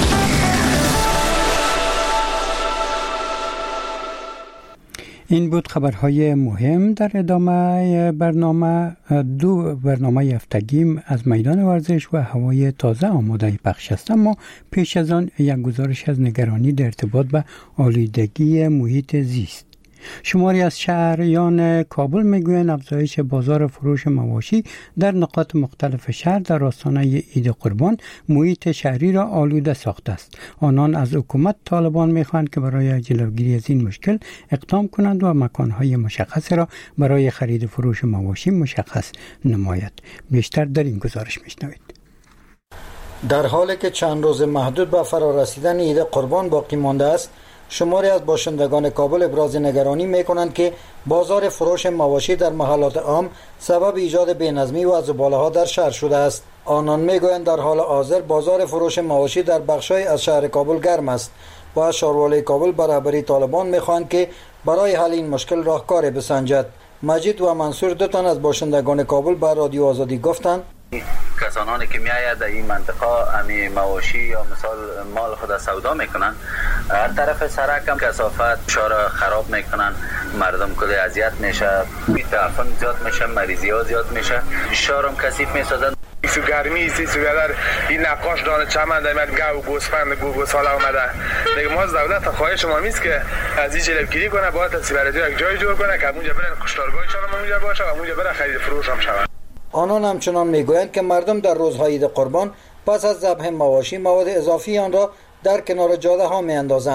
این بود خبرهای مهم. در ادامه برنامه 2 برنامه هفتگی از میدان ورزش و هوای تازه آماده پخش است، اما پیش از آن یک گزارش از نگرانی در ارتباط به آلودگی محیط زیست. شماری از شهریان کابل میگویند افزایش بازار فروش مواشی در نقاط مختلف شهر در آستانه عید قربان محیط شهری را آلوده ساخته است. آنان از حکومت طالبان میخواهند که برای جلوگیری از این مشکل اقدام کنند و مکانهای مشخص را برای خرید فروش مواشی مشخص نماید. بیشتر در این گزارش میشنوید. در حالی که چند روز محدود به فرارسیدن عید قربان باقی مانده است، شماری از باشندگان کابل ابراز نگرانی می‌کنند که بازار فروش مواشی در محلات عام سبب ایجاد بی‌نظمی و زباله‌ها در شهر شده است. آنان می‌گویند در حال حاضر بازار فروش مواشی در بخش‌های از شهر کابل گرم است و از شهروالی کابل به رهبری طالبان می‌خواهند که برای حل این مشکل راهکاری بسنجد. مجید و منصور 2 تن از باشندگان کابل به رادیو آزادی گفتند کسانی که میآید در این منطقه امی مواشی یا مثال مال خود سودا میکنن، هر طرف سرک هم کثافت شهر خراب میکنن، مردم کلی اذیت میشه، تعفن زیاد میشه، مریضی ها زیاد میشه، شهر هم کثیف میسازن. سو گرمی سی در این نقاش دانه چمن در گو گوسفند آمده. دیگه ما از دولت خواهش ما میست که از این جلوگیری کنه، باید تسیبرجو یک جای جور کنه که اونجا برن کشتارگاهشان هم اونجا باشه و اونجا برن خرید فروش هم شود. آنان همچنان میگویند که مردم در روزهای عید قربان پس از ذبح مواشی مواد اضافی آن را در کنار جاده ها میاندازند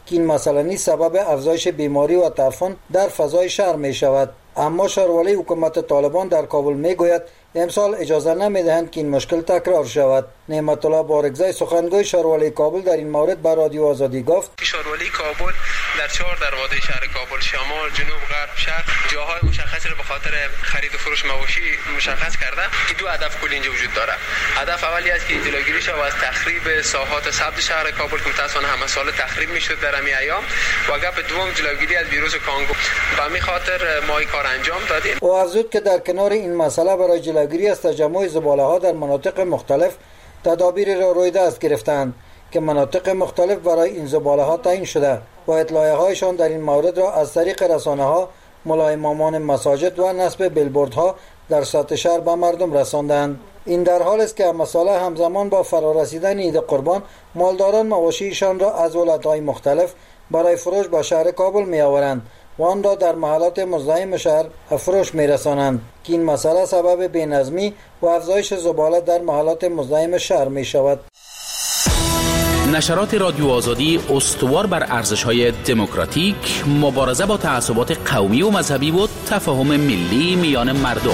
که این مسئله نیز سبب افزایش بیماری و تعفن در فضای شهر می شود. اما شاروالی حکومت طالبان در کابل می گوید امسال اجازه نمیدهند که این مشکل تکرار شود. نعمت الله بارگزای سخنگوی شاروالی کابل در این مورد به رادیو آزادی گفت شاروالی کابل در 4 دروازه شهر کابل شمال، جنوب، غرب، شرق جاهای مشخصی را به خاطر خرید و فروش مواشی مشخص کرده که 2 هدف کلی اینجا وجود داره. هدف اولی است که جلوگیری شود از تخریب ساحات سبز شهر کابل که متأسفانه همه سال تخریب میشد در همین ایام، و گپ دوم جلوگیری از ویروس کانگو. به همین خاطر ما این کار انجام دادیم. او افزود که در کنار این مسئله برای جلوگیری از تجمع زباله ها در مناطق مختلف تدابیر را روی دست گرفتند که مناطق مختلف برای این زباله ها تعیین شده و اطلاعیه هایشان در این مورد را از طریق رسانه ها، ملا امامان مساجد و نصب بیلبورد ها در سطح شهر به مردم رساندند. این در حال است که مسئله همزمان با فرارسیدن عید قربان مالداران مواشیشان را از ولایت‌های مختلف برای فروش به شهر کابل می آورند و آن را در محلات مزاحم شهر فروش می رسانند که این مسئله سبب بی‌نظمی و افزایش زباله در محلات مزاحم شهر می شود. نشرات رادیو آزادی استوار بر ارزش‌های دموکراتیک، مبارزه با تعصبات قومی و مذهبی و تفاهم ملی میان مردم.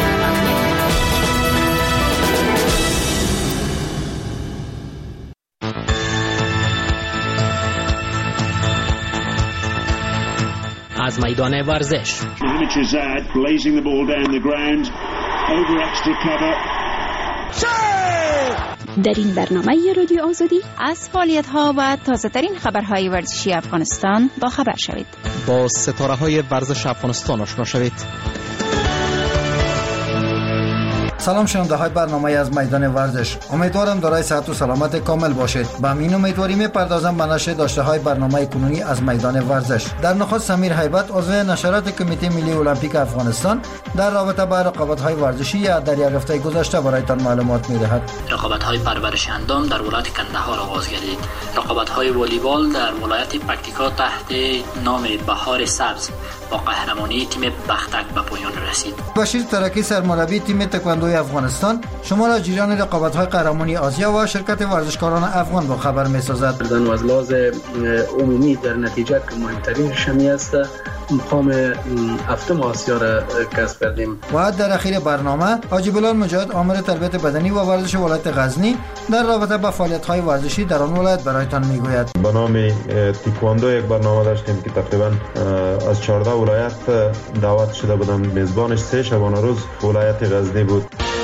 از میدان ورزش در این برنامه رادیو آزادی از فعالیت‌ها و تازه‌ترین خبرهای ورزشی افغانستان با خبر شوید. با ستاره‌های ورزش افغانستان آشنا شوید. سلام شنونده های برنامه از میدان ورزش، امیدوارم دارای صحت و سلامت کامل باشید. با همین امیدواری میپردازم به نشر داشته های برنامه کنونی از میدان ورزش. در نخست سمیر هیبت عضو نشرات کمیته ملی المپیک افغانستان در رابطه با رقابت های ورزشی در یک هفته گذشته برایتان معلومات میدهد. رقابت های پرورش اندام در ولایت کندهار آغاز گردید. رقابت های والیبال در ولایت پکتیکا تحت نام بهار سبز با قهرمانی تیم بختک به پایان رسید. بشیر ترکی سرمربی تیم تکواندوی افغانستان شما را جریان رقابت‌های قهرمانی آسیا و شرکت ورزشکاران افغان با خبر می‌سازد. و از لحاظ عمومی در نتیجه که مهمترین شمی است مقام هفتم آسیا را کسب کردیم. و در اخیر برنامه حاجی بلال مجاهد آمر تربیت بدنی و ورزش ولایت غزنی در رابطه با فعالیت‌های ورزشی در آن ولایت برایتان میگوید. به نام تکواندو یک برنامه داشتیم که تقریبا از 14 ولایت دعوت شده بودم. میزبانش 3 شبانه روز ولایت غزنی بود.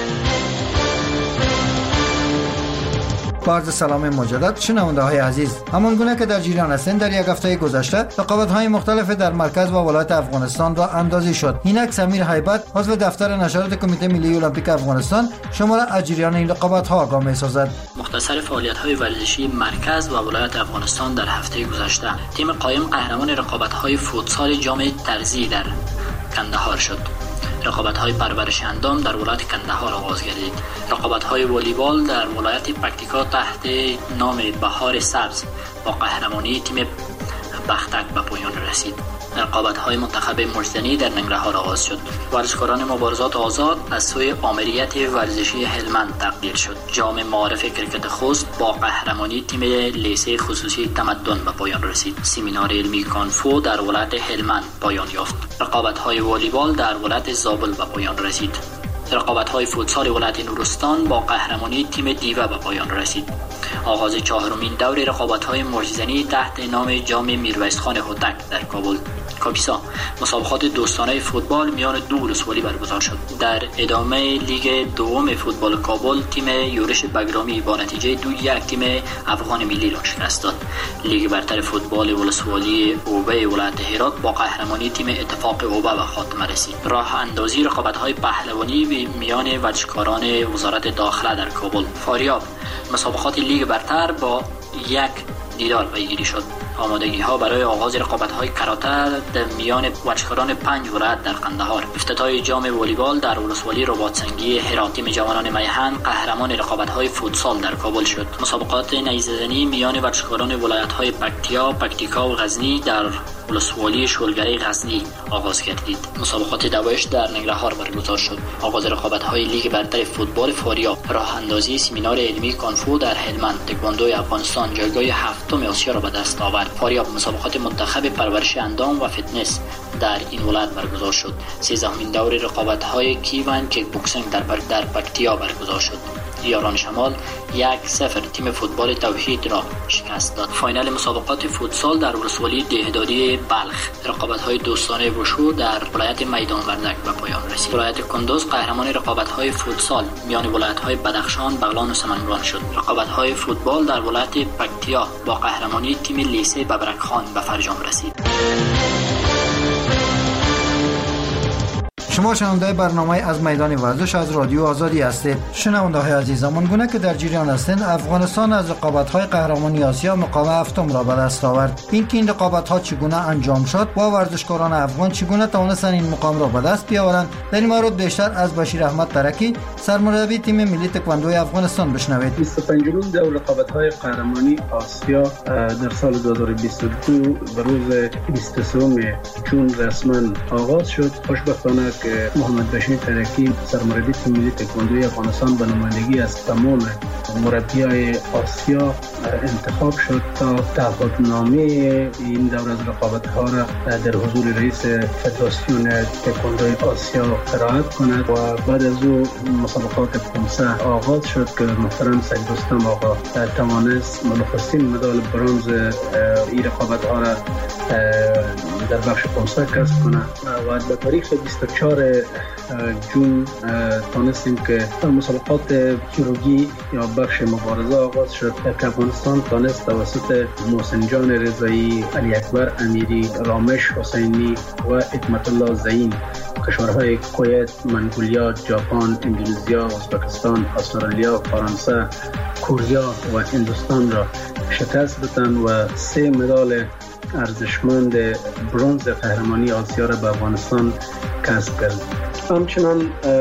عرض سلام مجدد شنونده های عزیز، همان گونه که در جریان هستند در یک هفته گذشته رقابت های مختلف در مرکز و ولایت افغانستان را اندازی شد. اینک سمیر هیبت عضو دفتر نشرات کمیته ملی المپیک افغانستان شما را از جریان این رقابت ها آگاه می‌سازد. مختصر فعالیت های ورزشی مرکز و ولایت افغانستان در هفته گذشته، تیم قایم قهرمان رقابت های فوتسال جام ترزی در کندهار شد. رقابت‌های پرورش اندام در ولایت کندهار آغاز گردید. رقابت‌های والیبال در ولایت پکتیکا تحت نام بهار سبز با قهرمانی تیم بختک به پایان رسید. رقابت‌های منتخب مجدنی در ننگرهار آغاز شد. ورزشکاران مبارزات آزاد از سوی آمریت ورزشی هلمند تقدیر شد. جام معارف کرکت خوست با قهرمانی تیم لیسه خصوصی تمدن به پایان رسید. سمینار علمی کانفو در ولایت هلمند پایان یافت. رقابت‌های والیبال در ولایت زابل به پایان رسید. رقابت‌های فوتسال ولایت نورستان با قهرمانی تیم دیوه به پایان رسید. آغاز 4مین دور رقابت‌های موج‌زنی تحت نام جام میرویس خان هوتک در کابل کاپیسا مسابقات دوستانه فوتبال میان دو ولسوالی برگزار شد. در ادامه لیگ دوم فوتبال کابل تیم یورش بگرامی با نتیجه 2-1 تیم افغان ملی را شکست داد. لیگ برتر فوتبال ولسوالی اوبه ولایت هرات با قهرمانی تیم اتفاق اوبه به خاتمه رسید. راه اندازی رقابت‌های پهلوانی میان ورزشکاران وزارت داخله در کابل فاریاب مسابقات لیگ برتر با 1 دیدار پیگیری شد. آمادگی ها برای آغاز رقابت های کراته در میان ورزشکاران 5 ولایت در قندهار. افتتاح جام والیبال در ولسوالی رباطسنگی هرات، تیم جوانان میهن قهرمان رقابت های فوتسال در کابل شد. مسابقات نیزه‌زنی میان ورزشکاران ولایت های پکتیکا و غزنی در ولسوالی شولگری غزنی آغاز گردید. مسابقات دوایش در ننگرهار برگزار شد. آغاز رقابت های لیگ برتر فوتبال فاریاب، راه اندازی سمینار علمی کانفو در هلمند، تکواندوی افغانستان جایگاه 7 آسیا را به دست آورد. و فاریاب مسابقات منتخب پرورش اندام و فتنس در این ولایت برگزار شد. 13مین دور رقابت‌های کیوان کیک بوکسینگ در پکتیا برگزار شد. یاران شمال 1-0 تیم فوتبال توحید را شکست داد. فاینال مسابقات فوتسال در ولسوالی دهداری بلخ رقابت‌های دوستانه وشو در ولایت میدان وردک به پایان رسید. ولایت کندوز قهرمان رقابت‌های فوتسال میان ولایت‌های بدخشان، بغلان و سمنگان شد. رقابت‌های فوتبال در ولایت پکتیا با قهرمانی تیم لیسه ببرکخان به فرجام رسید. شما شنونده برنامه از میدان ورزش از رادیو آزادی هستید. شنونده های عزیز، همانگونه که در جریان هستند، افغانستان از رقابت‌های قهرمانی آسیا مقام هفتم را به دست آورد. این رقابت‌ها چگونه انجام شد و ورزشکاران افغان چگونه توانستند این مقام را به دست بیاورند، در این مورد بیشتر از بشیر احمد ترکی، سرمربی تیم ملی تکواندوی افغانستان بشنوید. 25مین دور رقابت‌های قهرمانی آسیا در سال 2022 به روز 23 جون رسما آغاز شد. خوشبختانه که محمد بشیر ترکی سرمربی تیم ملی تکواندوی افغانستان به نمایندگی از تمام مربیای آسیا انتخاب شد تا تعهدنامه این دور از رقابت‌ها را در حضور رئیس فدراسیون تکواندوی آسیا قرائت کند و بعد از او مسابقات پونسه آغاز شد که محترم سید رستم آقا توانست نخستین مدال برنز این رقابت‌ها را در بخش پونسه کسب کنند و به تاریخ 24 جون تانستیم که مسابقات چیروگی یا بخش مبارزه آغاز شد که افغانستان تانست توسط محسن جان رضایی، علی اکبر امیری، رامش حسینی و حکمت الله زین کشورهای کویت، منگولیا، ژاپن، اندونزیا، ازبکستان، استرالیا، فرانسه، کوریا و هندوستان را شکست دادند و 3 مدال ارزشمند برنز قهرمانی آسیا را به افغانستان کسب کرد. همچنان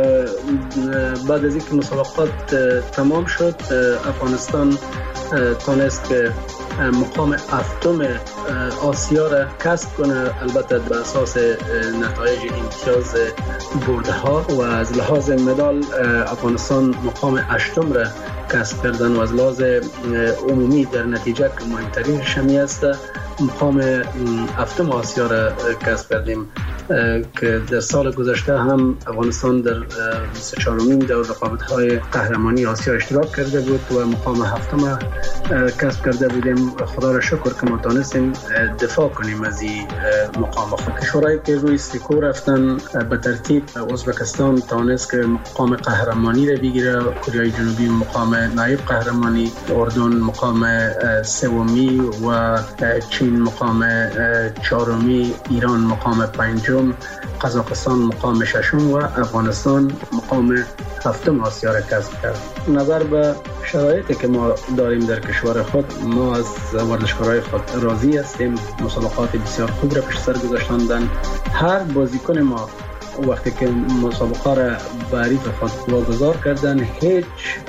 بعد از اینکه مسابقات تمام شد، افغانستان تانست که مقام هفتم آسیا را کسب کنه، البته به اساس نتایج امتیاز برده ها، و از لحاظ مدال افغانستان مقام 8م را کسب کردن و از لحاظ عمومی در نتیجه که مهمترین شمی است مقام 7م آسیا را کسب کردیم که در سال گذشته هم افغانستان در 24مین دور رقابت‌های قهرمانی آسیا اشتراک کرده بود و مقام 7م کسب کرده بودیم. خدا را شکر که ما تانستیم دفاع کنیم از این مقام. کشورهایی که روی سکو رفتن به ترتیب ازبکستان تانست که مقام قهرمانی را بگیره، کره جنوبی مقام نایب قهرمانی، اردن مقام 3می و چین مقام 4می، ایران مقام 5م، قزاقستان مقام 6م و افغانستان مقام 7م آسیا را کسب کرد. نظر به شرایطی که ما داریم در کشور خود، ما از ورزشکارای خود راضی هستیم. مسابقات بسیار خوب را پیش سر گذاشتند. هر بازیکن ما وقتی که مسابقه را به حریف خود واگذار کردن، هیچ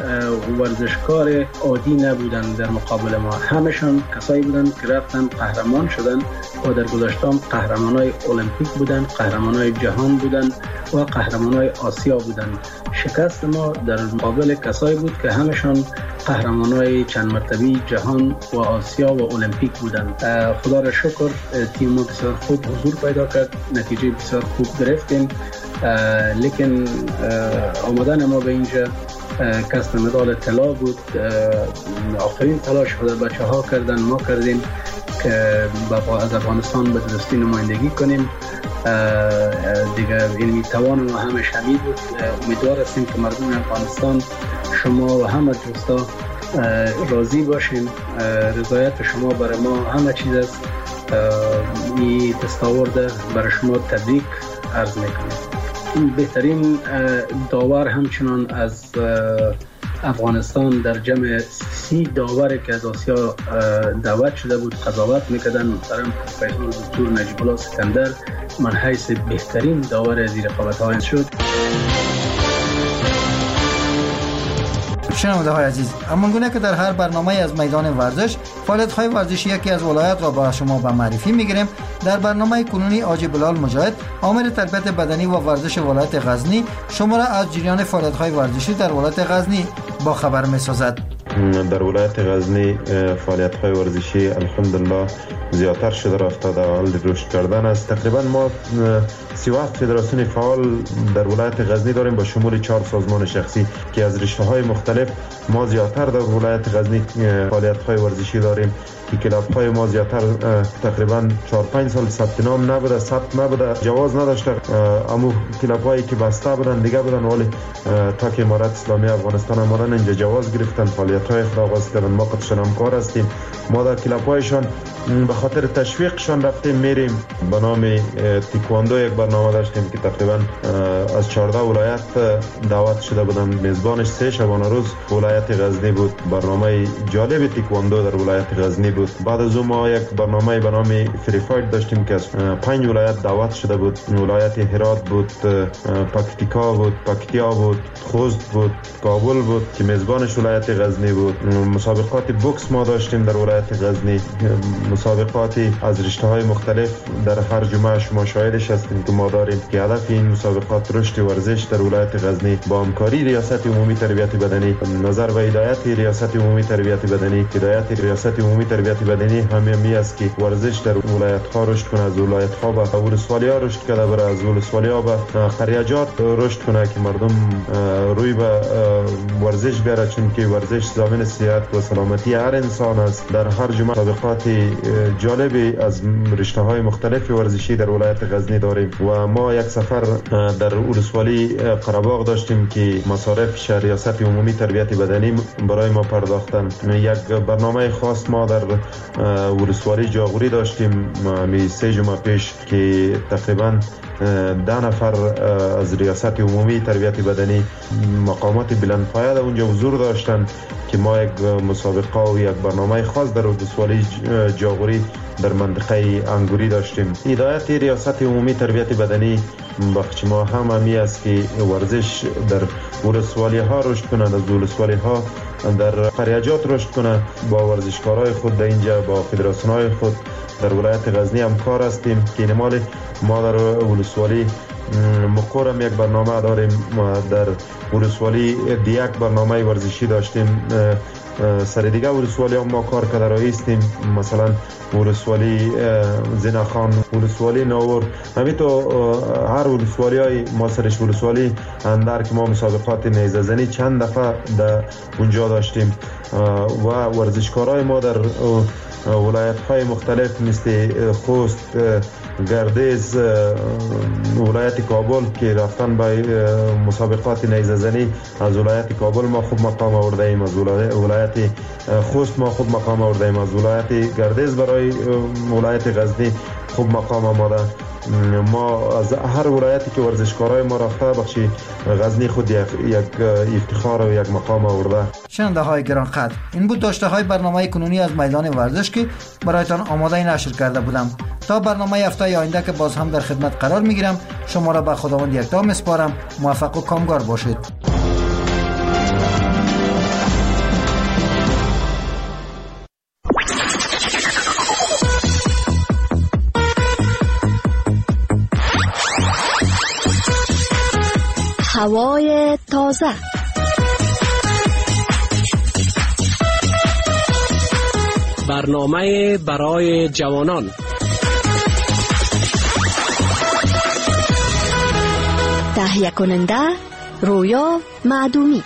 ورزشکار عادی نبودن در مقابل ما. همشان کسایی بودن که رفتن قهرمان شدن و در گذشته هم قهرمانای المپیک بودن، قهرمانای جهان بودن و قهرمانای آسیا بودن. شکست ما در مقابل کسایی بود که همشان قهرمانای چند مرتبه جهان و آسیا و المپیک بودند. خدا را شکر تیم ما بسیار خوب حضور پیدا کرد، نتیجه بسیار خوب گرفتیم، لیکن آمدن ما به اینجا کسب مدال طلا بود. آخرین تلاش خود بچه ها کردن، ما کردیم که از افغانستان به درستی نمایندگی کنیم. دیگه علمی توان ما همه شمی بود. امیدوار هستیم که مردم افغانستان، شما و همه دوستا راضی باشین. رضایت شما برای ما همه چیز است. این دستاورد برای شما تبریک عرض میکنیم. بهترین داور همچنان از افغانستان در جمع 30 داوری که از آسیا دعوت شده بود قضاوت میکردن، محترم پروفسور دکتر نجیب الله سکندر من حیث بهترین داور از این رقابت‌ها شد. شنونده های عزیز، همانگونه که در هر برنامه از میدان ورزش فعالیت‌های ورزشی یکی از ولایت را با شما به معرفی می‌گیریم، در برنامه کنونی حاجی بلال مجاهد، آمر تربیت بدنی و ورزش ولایت غزنی، شما را از جریان فعالیت‌های ورزشی در ولایت غزنی با خبر می‌سازد. در ولایت غزنی فعالیت‌های ورزشی الحمدلله زیادتر شده رفته در حال رشد کردن است. تقریبا ما 37 فدراسیون فعال در ولایت غزنی داریم با شمول 4 سازمان شخصی که از رشته‌های مختلف. ما زیادتر در ولایت غزنی فعالیت‌های ورزشی داریم که کلاب‌های ما زیادتر تقریبا 4-5 سال ثبت نام نبوده، ثبت نبوده، جواز نداشته. اما کلاب‌هایی که بسته بودن دیگه بودن، ولی تا که امارت اسلامی افغانستان آمدن اینجا جواز گرفتن، فعالیت‌های خود آغاز کردن. ما خودشان همکار هستیم. ما در کلاب‌هایشان به خاطر تشویقشان رفتیم میریم. به نام تیکواندو یک برنامه داشتیم که تقریبا از 14 ولایت دعوت شده بودن. میزبانش 3 شبانه روز ولایت غزنی بود. برنامه جالب تیکواندو در ولایت غزنی بود. بعد از اون ما یک برنامه به نام فری فایت داشتیم که از 5 ولایت دعوت شده بود. ولایت هرات بود، پکتیکا بود، پکتیا بود، خوست بود، کابل بود که میزبانش ولایت غزنی بود. مسابقات بوکس ما داشتیم در ولایت غزنی، مسابقاتی از رشته‌های مختلف در هر جمعه شما شاهدش هستید که ما داریم که هدف این مسابقات رشد ورزش در ولایت غزنی با همکاری ریاست عمومی تربیت بدنی، نظر به هدایت ریاست عمومی تربیت بدنی. هدایت ریاست عمومی تربیت بدنی همین است که ورزش در ولایت‌ها رشد کنه، از ولایت‌ها به ولسوالی‌ها رشد کنه، بر از ولسوالی‌ها به قریاجات رشد کنه که مردم روی به ورزش بیاره، چون که ورزش ضامن صحت و سلامتی هر انسان است. در هر جمعه مسابقات جالبی از رشته‌های مختلف ورزشی در ولایت غزنی داریم و ما یک سفر در ولسوالی قره‌باغ داشتیم که مصارف ریاست عمومی تربیت بدنی برای ما پرداختن. یک برنامه خاص ما در ولسوالی جاغوری داشتیم می 3 جمعه پیش که تقریبا 10 نفر از ریاست عمومی تربیت بدنی مقامات بلندپایه در اونجا حضور داشتن که ما یک مسابقه و یک برنامه خاص در ولسوالی جاغوری در منطقه انگوری داشتیم. هدایت ریاست عمومی تربیت بدنی بخش ما همی است که ورزش در ولسوالی ها رشد کنه، در ولسوالی ها در قریاجات رشد کنه. با ورزشکارای خود در اینجا با فدراسیون های خود در ولایت غزنی همکار هستیم که نمال ما در ولسوالی مقرم یک برنامه داریم. در ولسوالی یک برنامه ورزشی داشتیم. سر دیگه ولسوالی هم ما کار کرده رایستیم، مثلا ولسوالی زینخان، ولسوالی ناور، همینطور هر ولسوالی های ما سرش ولسوالی اندر که ما مسابقات نیزه زنی چند دفعه در اونجا داشتیم و ورزشکارای ما در ولایت های مختلف مثل خوست، گردیز، ولایت کابل که رفتن به مسابقات نیزه زنی از ولایت کابل ما خوب مقام آورده ایم، از ولایت خوست ما خوب مقام آورده ایم، از ولایت گردیز برای ولایت غزنی خوب مقام آمده. ما از هر ولایتی که ورزشکارای ما رفته بخشی غزنی خود یک افتخار و یک مقام آورده. شنونده های گرانقدر، این بود داشته های برنامه کنونی از میدان ورزش که برایتان آماده نشر کرده بودم. تا برنامه هفته آینده که باز هم در خدمت قرار میگیرم، شما را به خداوند یکتا میسپارم. موفق و کامگار باشید. هوای تازه، برنامه برای جوانان، تهیه کننده رویا معدومی.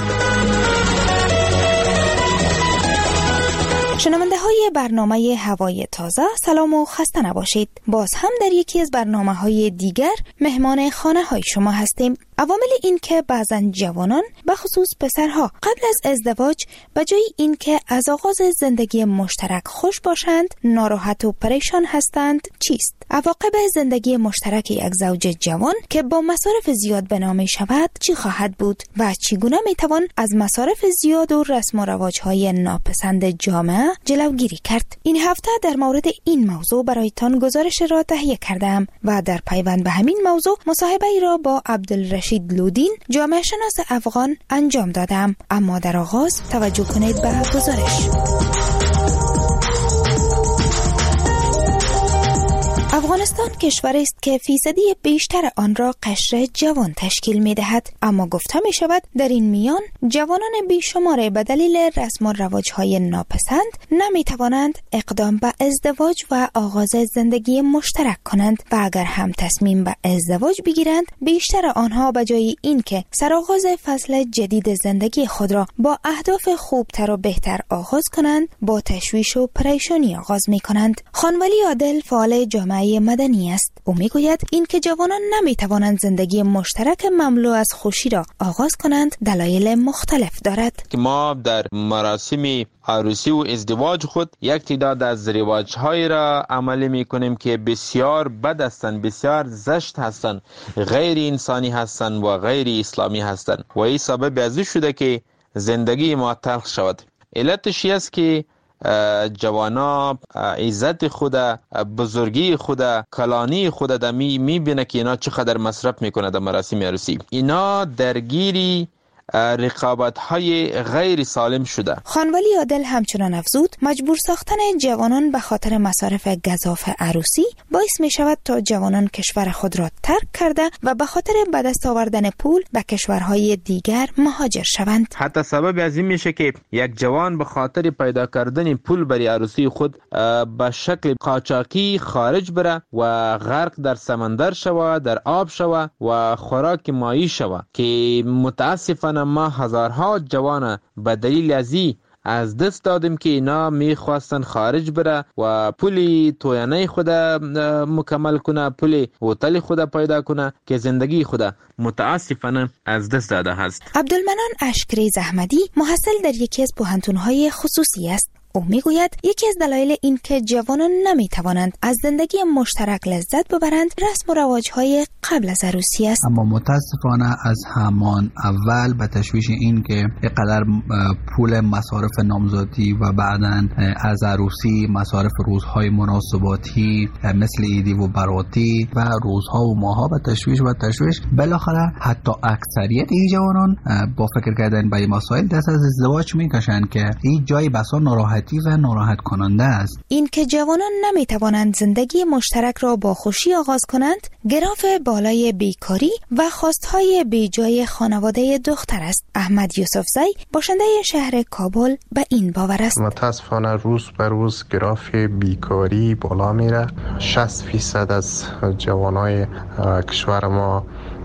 شنونده های برنامه هوای تازه، سلام و خسته نباشید. باز هم در یکی از برنامه های دیگر مهمان خانه های شما هستیم. عوامل این که بعضن جوانان به خصوص پسرها قبل از ازدواج به جای این که از آغاز زندگی مشترک خوش باشند ناراحت و پریشان هستند چیست؟ عواقب زندگی مشترک یک زوج جوان که با مصارف زیاد بنا شود چی خواهد بود و چگونه میتوان از مصارف زیاد و رسم و رواج‌های ناپسند جامعه جلوگیری کرد؟ این هفته در مورد این موضوع برایتان گزارش را تهیه کردم و در پیوند به همین موضوع مصاحبه ای را با عبدالرشید لودین، جامعه شناس افغان انجام دادم. اما در آغاز توجه کنید به گزارش. افغانستان کشوری است که فیصدی بیشتر آن را قشر جوان تشکیل می دهد، اما گفته می شود در این میان جوانان بیشمار به دلیل رسم و رواج‌های ناپسند نمی توانند اقدام به ازدواج و آغاز زندگی مشترک کنند و اگر هم تصمیم به ازدواج بگیرند بیشتر آنها به جای اینکه سرآغاز فصل جدید زندگی خود را با اهداف خوبتر و بهتر آغاز کنند با تشویش و پریشانی آغاز می کنند. خانولی عادل فعال جامعه مدنی است. او میگوید این که جوانان نمیتوانند زندگی مشترک مملو از خوشی را آغاز کنند دلایل مختلف دارد. که ما در مراسم عروسی و ازدواج خود یک تعداد از رواج‌های را عملی میکنیم که بسیار بد هستند، بسیار زشت هستند، غیر انسانی هستند و غیر اسلامی هستند و این سبب از این شده که زندگی ما تلخ شود. علتش است که جوانا عزت خود، بزرگی خود، کلانی خود در میبینه که اینا چقدر مصرف میکنه در مراسم عروسی. اینا درگیری رقابت‌های غیر سالم شده. خانولی عادل همچنان افزود مجبور ساختن جوانان به خاطر مصارف گزاف عروسی باعث می شود تا جوانان کشور خود را ترک کرده و به خاطر به دست آوردن پول به کشورهای دیگر مهاجر شوند. حتی سبب از این میشه که یک جوان به خاطر پیدا کردن پول برای عروسی خود به شکل قاچاقی خارج بره و غرق در سمندر شوه، در آب شوه و خوراک مایی شوه که متاسفانه ما هزارها جوان به دلیل از دست دادیم که اینا میخواستن خارج بره و پولی تویانه خود مکمل کنه، پولی هتل خود پیدا کنه که زندگی خود متاسفانه از دست داده هست. عبدالمنان اشکری احمدی محصل در یکی از پوهنتون‌های خصوصی است. او میگوید یکی از دلایل این که جوانان نمیتوانند از زندگی مشترک لذت ببرند رسم و رواج‌های قبل از عروسی است. اما متاسفانه از همان اول به تشویش این که اینقدر پول مصارف نامزادی و بعداً از عروسی مصارف روزهای مناسباتی مثل عیدی و براتی و روزها و ماها به تشویش بالاخره حتی اکثریت این جوانان با فکر کردن به این مسائل دست از ازدواج میکشند که این جای بسا ناراحتی و ناراحت کننده است. این که جوانان نمیتوانند زندگی مشترک را با خوشی آغاز کنند گراف بالای بیکاری و خواستهای بیجای خانواده دختر است. احمد یوسفزی باشنده شهر کابل به این باور است. متاسفانه روز به روز گراف بیکاری بالا میره. 60% از جوانای کشور ما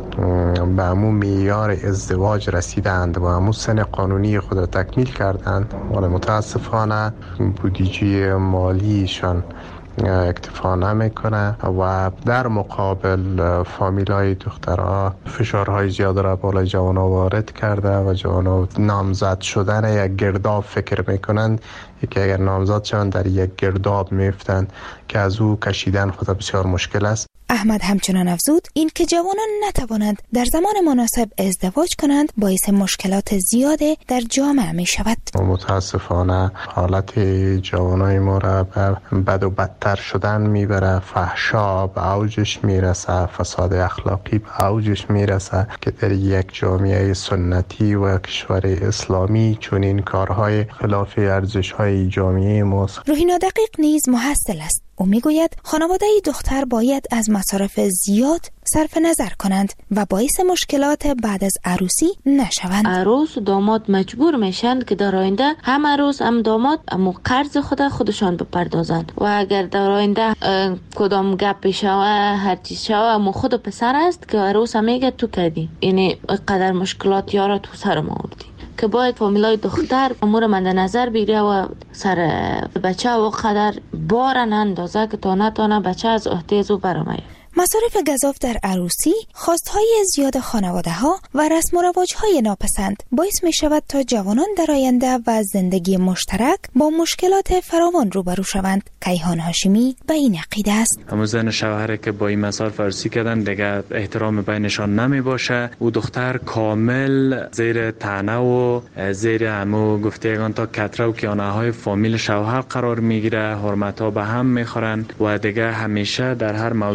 به همون معیار ازدواج رسیدند و همون سن قانونی خود را تکمیل کردند، ولی متاسفانه بودجه مالیشان اکتفا نمیکنه و در مقابل فامیلای دخترها فشارهای زیاد را بالای جوانا وارد کرده و جوانا نامزد شدن یک گرداب فکر میکنند که اگر نامزد شوند در یک گرداب میفتند که از او کشیدن خود بسیار مشکل است. احمد همچنان افزود این که جوانان نتوانند در زمان مناسب ازدواج کنند باعث مشکلات زیاد در جامعه می شود. متاسفانه حالت جوانای ما را به بد و بدتر شدن میبره. فحشا به اوجش میرسه، فساد اخلاقی به اوجش میرسه که در یک جامعه سنتی و کشور اسلامی چون این کارهای خلاف ارزش‌های جامعه ماست. روحینا دقیق نیز محصل است. او میگوید خانواده دختر باید از مصارف زیاد صرف نظر کنند و باعث مشکلات بعد از عروسی نشوند. عروس و داماد مجبور میشند که در آینده هم عروس هم داماد امو قرض خودشان بپردازند و اگر در آینده کدام گپی شوه هر چیز شوه امو خود پسر است که عروس میگه تو کردی، یعنی قدر مشکلات یارا تو سر ما آوردی که باید فامیلای دختر امور مد نظر بگیره و سر بچه و قدر بار نندازه که تا نتانه بچه از عهده او برآمده. مصارف گزاف در عروسی، خواستهای زیاد خانواده ها و رسم و رواج های ناپسند باعث می شود تا جوانان در آینده و زندگی مشترک با مشکلات فراوان روبرو شوند. کیهان هاشمی به این عقیده است. همون زن شوهر که با این مصارف عروسی کردن دیگه احترام بینشان نمی باشه. او دختر کامل زیر طعنه و زیر همو گفتگان تا کتره و کیانه های فامیل شوهر قرار می گیره. حرمت ها به هم می خورن و دیگه همیشه در هر موضوع مصارف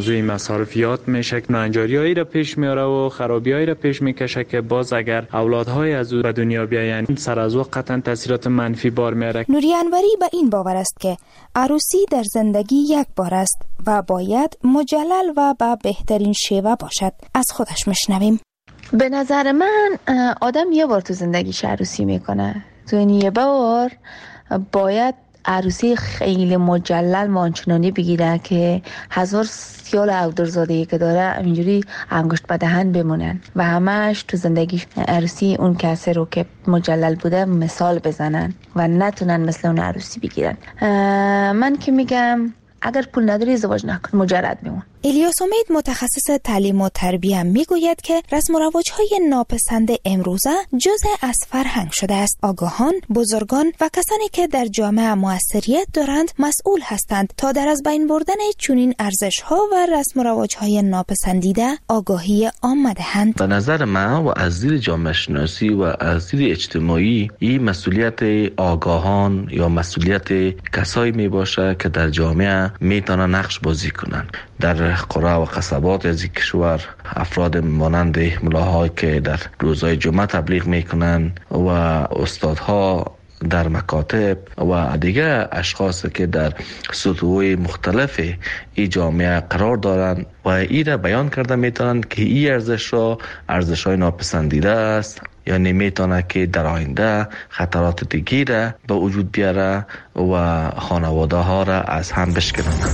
مصارفیات میشه، ناهنجاریایی را پیش میاره و خرابیایی را پیش میکشه که باز اگر اولادهای از او به دنیا بیاین سر از او قطعا تاثیرات منفی بار میاره. نوری انوری به این باور است که عروسی در زندگی یک بار است و باید مجلل و به بهترین شیوه باشد. از خودش میشنویم. به نظر من آدم یه بار تو زندگیش عروسی میکنه، تو این یه بار باید عروسی خیلی مجلل مانچنانی بگیره که 1000 سیال اودرزادهی که داره اینجوری انگشت به دهن بمونن و همش تو زندگی عروسی اون کسی رو که مجلل بوده مثال بزنن و نتونن مثل اون عروسی بگیرن. من که میگم اگر پول نداری ازدواج نکن، مجرد بمون. الیاس امید متخصص تعلیم و تربیه میگوید که رسم و رواج‌های ناپسند امروزه جزء از فرهنگ شده است. آگاهان، بزرگان و کسانی که در جامعه موثریت دارند مسئول هستند تا در از بین بردن چنین ارزش‌ها و رسم و رواج‌های ناپسندیده آگاهی عامه دهند. به نظر من و از دید جامعه شناسی و از دید اجتماعی این مسئولیت آگاهان یا مسئولیت کسایی می باشه که در جامعه میتونن نقش بازی کنن. در قرى و قصبات از کشور افراد مانند ملاهایی که در روزهای جمعه تبلیغ میکنن و استادها در مکاتب و دیگه اشخاص که در سطوح مختلف این جامعه قرار دارن و این را بیان کرده میتونن که این ارزش‌های ناپسندیده است، یعنی میتونه که در آینده خطرات دیگه را به وجود بیاره و خانواده ها را از هم بشکنند.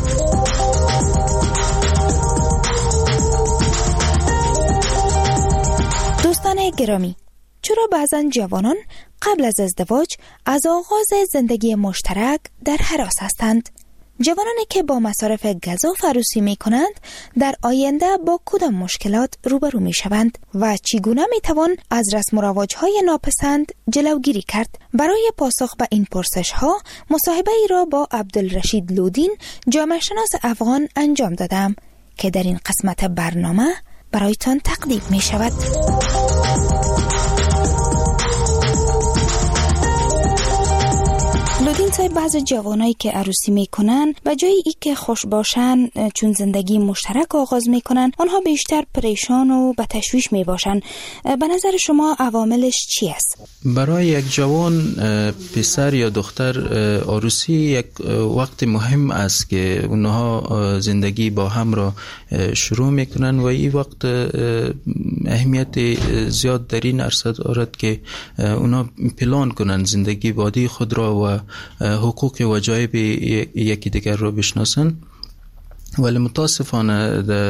دوستان گرامی، چرا بعضا جوانان قبل از ازدواج از آغاز زندگی مشترک در هراس هستند؟ جوانانی که با مصارف گزاف عروسی می کنند در آینده با کدام مشکلات روبرو می شوند و چگونه می توان از رسم و رواج‌های ناپسند جلوگیری کرد؟ برای پاسخ به این پرسش ها مصاحبه ای را با عبدالرشید لودین، جامعه شناس افغان انجام دادم که در این قسمت برنامه برایتان تقدیم می شود. لودین صاحب، بعض جوانایی که عروسی میکنن و جایی ای که خوش باشن چون زندگی مشترک آغاز میکنن، آنها بیشتر پریشان و به تشویش میباشن. به نظر شما عواملش چی است؟ برای یک جوان، پسر یا دختر، عروسی یک وقت مهم است که اونها زندگی با هم را شروع میکنن و این وقت اهمیت زیاد در این عرصه دارد که اونها پلان کنن زندگی بعدی خود را و حقوق و جایب یکی دیگر را بشناسن. ولی متاسفانه در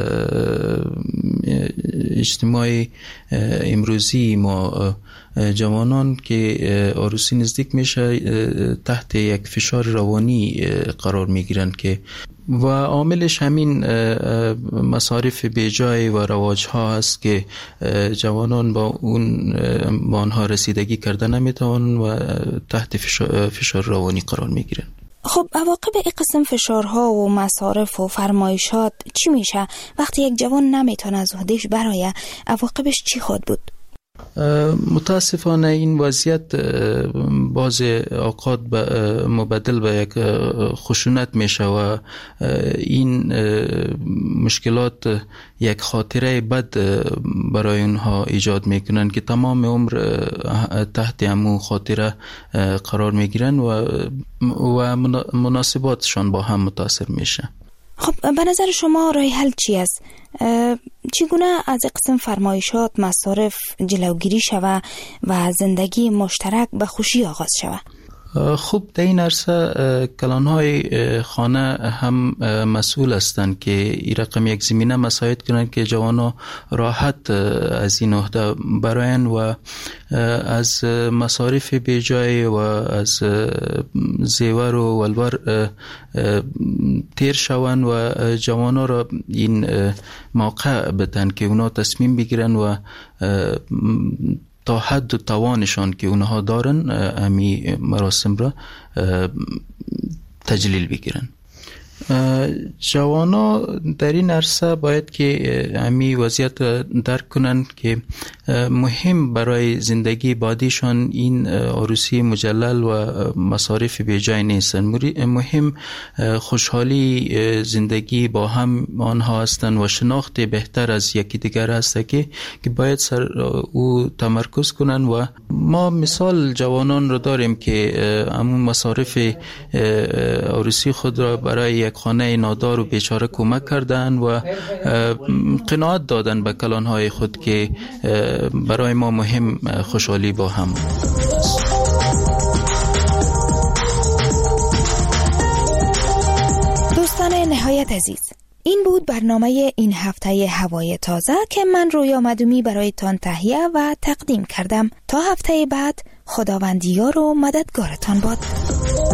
اجتماع امروزی ما جوانان که عروسی نزدیک میشه تحت یک فشار روانی قرار میگیرند که و عاملش همین مصارف بیجای و رواج ها هست که جوانان با آنها رسیدگی کرده نمیتوانند و تحت فشار روانی قرار میگیرند. خب عواقب این قسم فشارها و مصارف و فرمایشات چی میشه وقتی یک جوان نمیتونه از خودش برآید؟ عواقبش چی خود بود؟ متاسفانه این وضعیت بعض اوقات مبدل به یک خشونت میشه و این مشکلات یک خاطره بد برای اونها ایجاد میکنن که تمام عمر تحت همون خاطره قرار میگیرن و مناسباتشان با هم متاثر میشه. خب به نظر شما راه حل چی است؟ چگونه از قسم فرمایشات مصارف جلوگیری شود و زندگی مشترک به خوشی آغاز شود؟ خوب، در این عرصه کلانهای خانه هم مسئول هستند که این رقم یک زمینه مساعد کنند که جوانا راحت از این عهده براین و از مصارف بیجای و از زیور و ولور تیر شوند و جوانا را این موقع بدن که اونا تصمیم بگیرن و تا حد و توانشان که اونها دارن امی مراسم را تجلیل بگیرن. جوانا در این عرصه باید که امی وضعیت درک کنن که مهم برای زندگی بعدیشان این عروسی مجلل و مصارف بیجای نیستن. مهم خوشحالی زندگی با هم آنها هستند و شناخت بهتر از یکی دیگر هست که باید سر او تمرکز کنن. و ما مثال جوانان رو داریم که همون مصارف عروسی خود را برای یک خانه نادار و بیچاره کمک کردن و قناعت دادن به کلانهای خود که برای ما مهم خوشحالی با هم. دوستان نهایت عزیز، این بود برنامه این هفته هوای تازه که من رویا مدومی برایتان تهیه و تقدیم کردم. تا هفته بعد، خداوند یار و مددگارتان باد.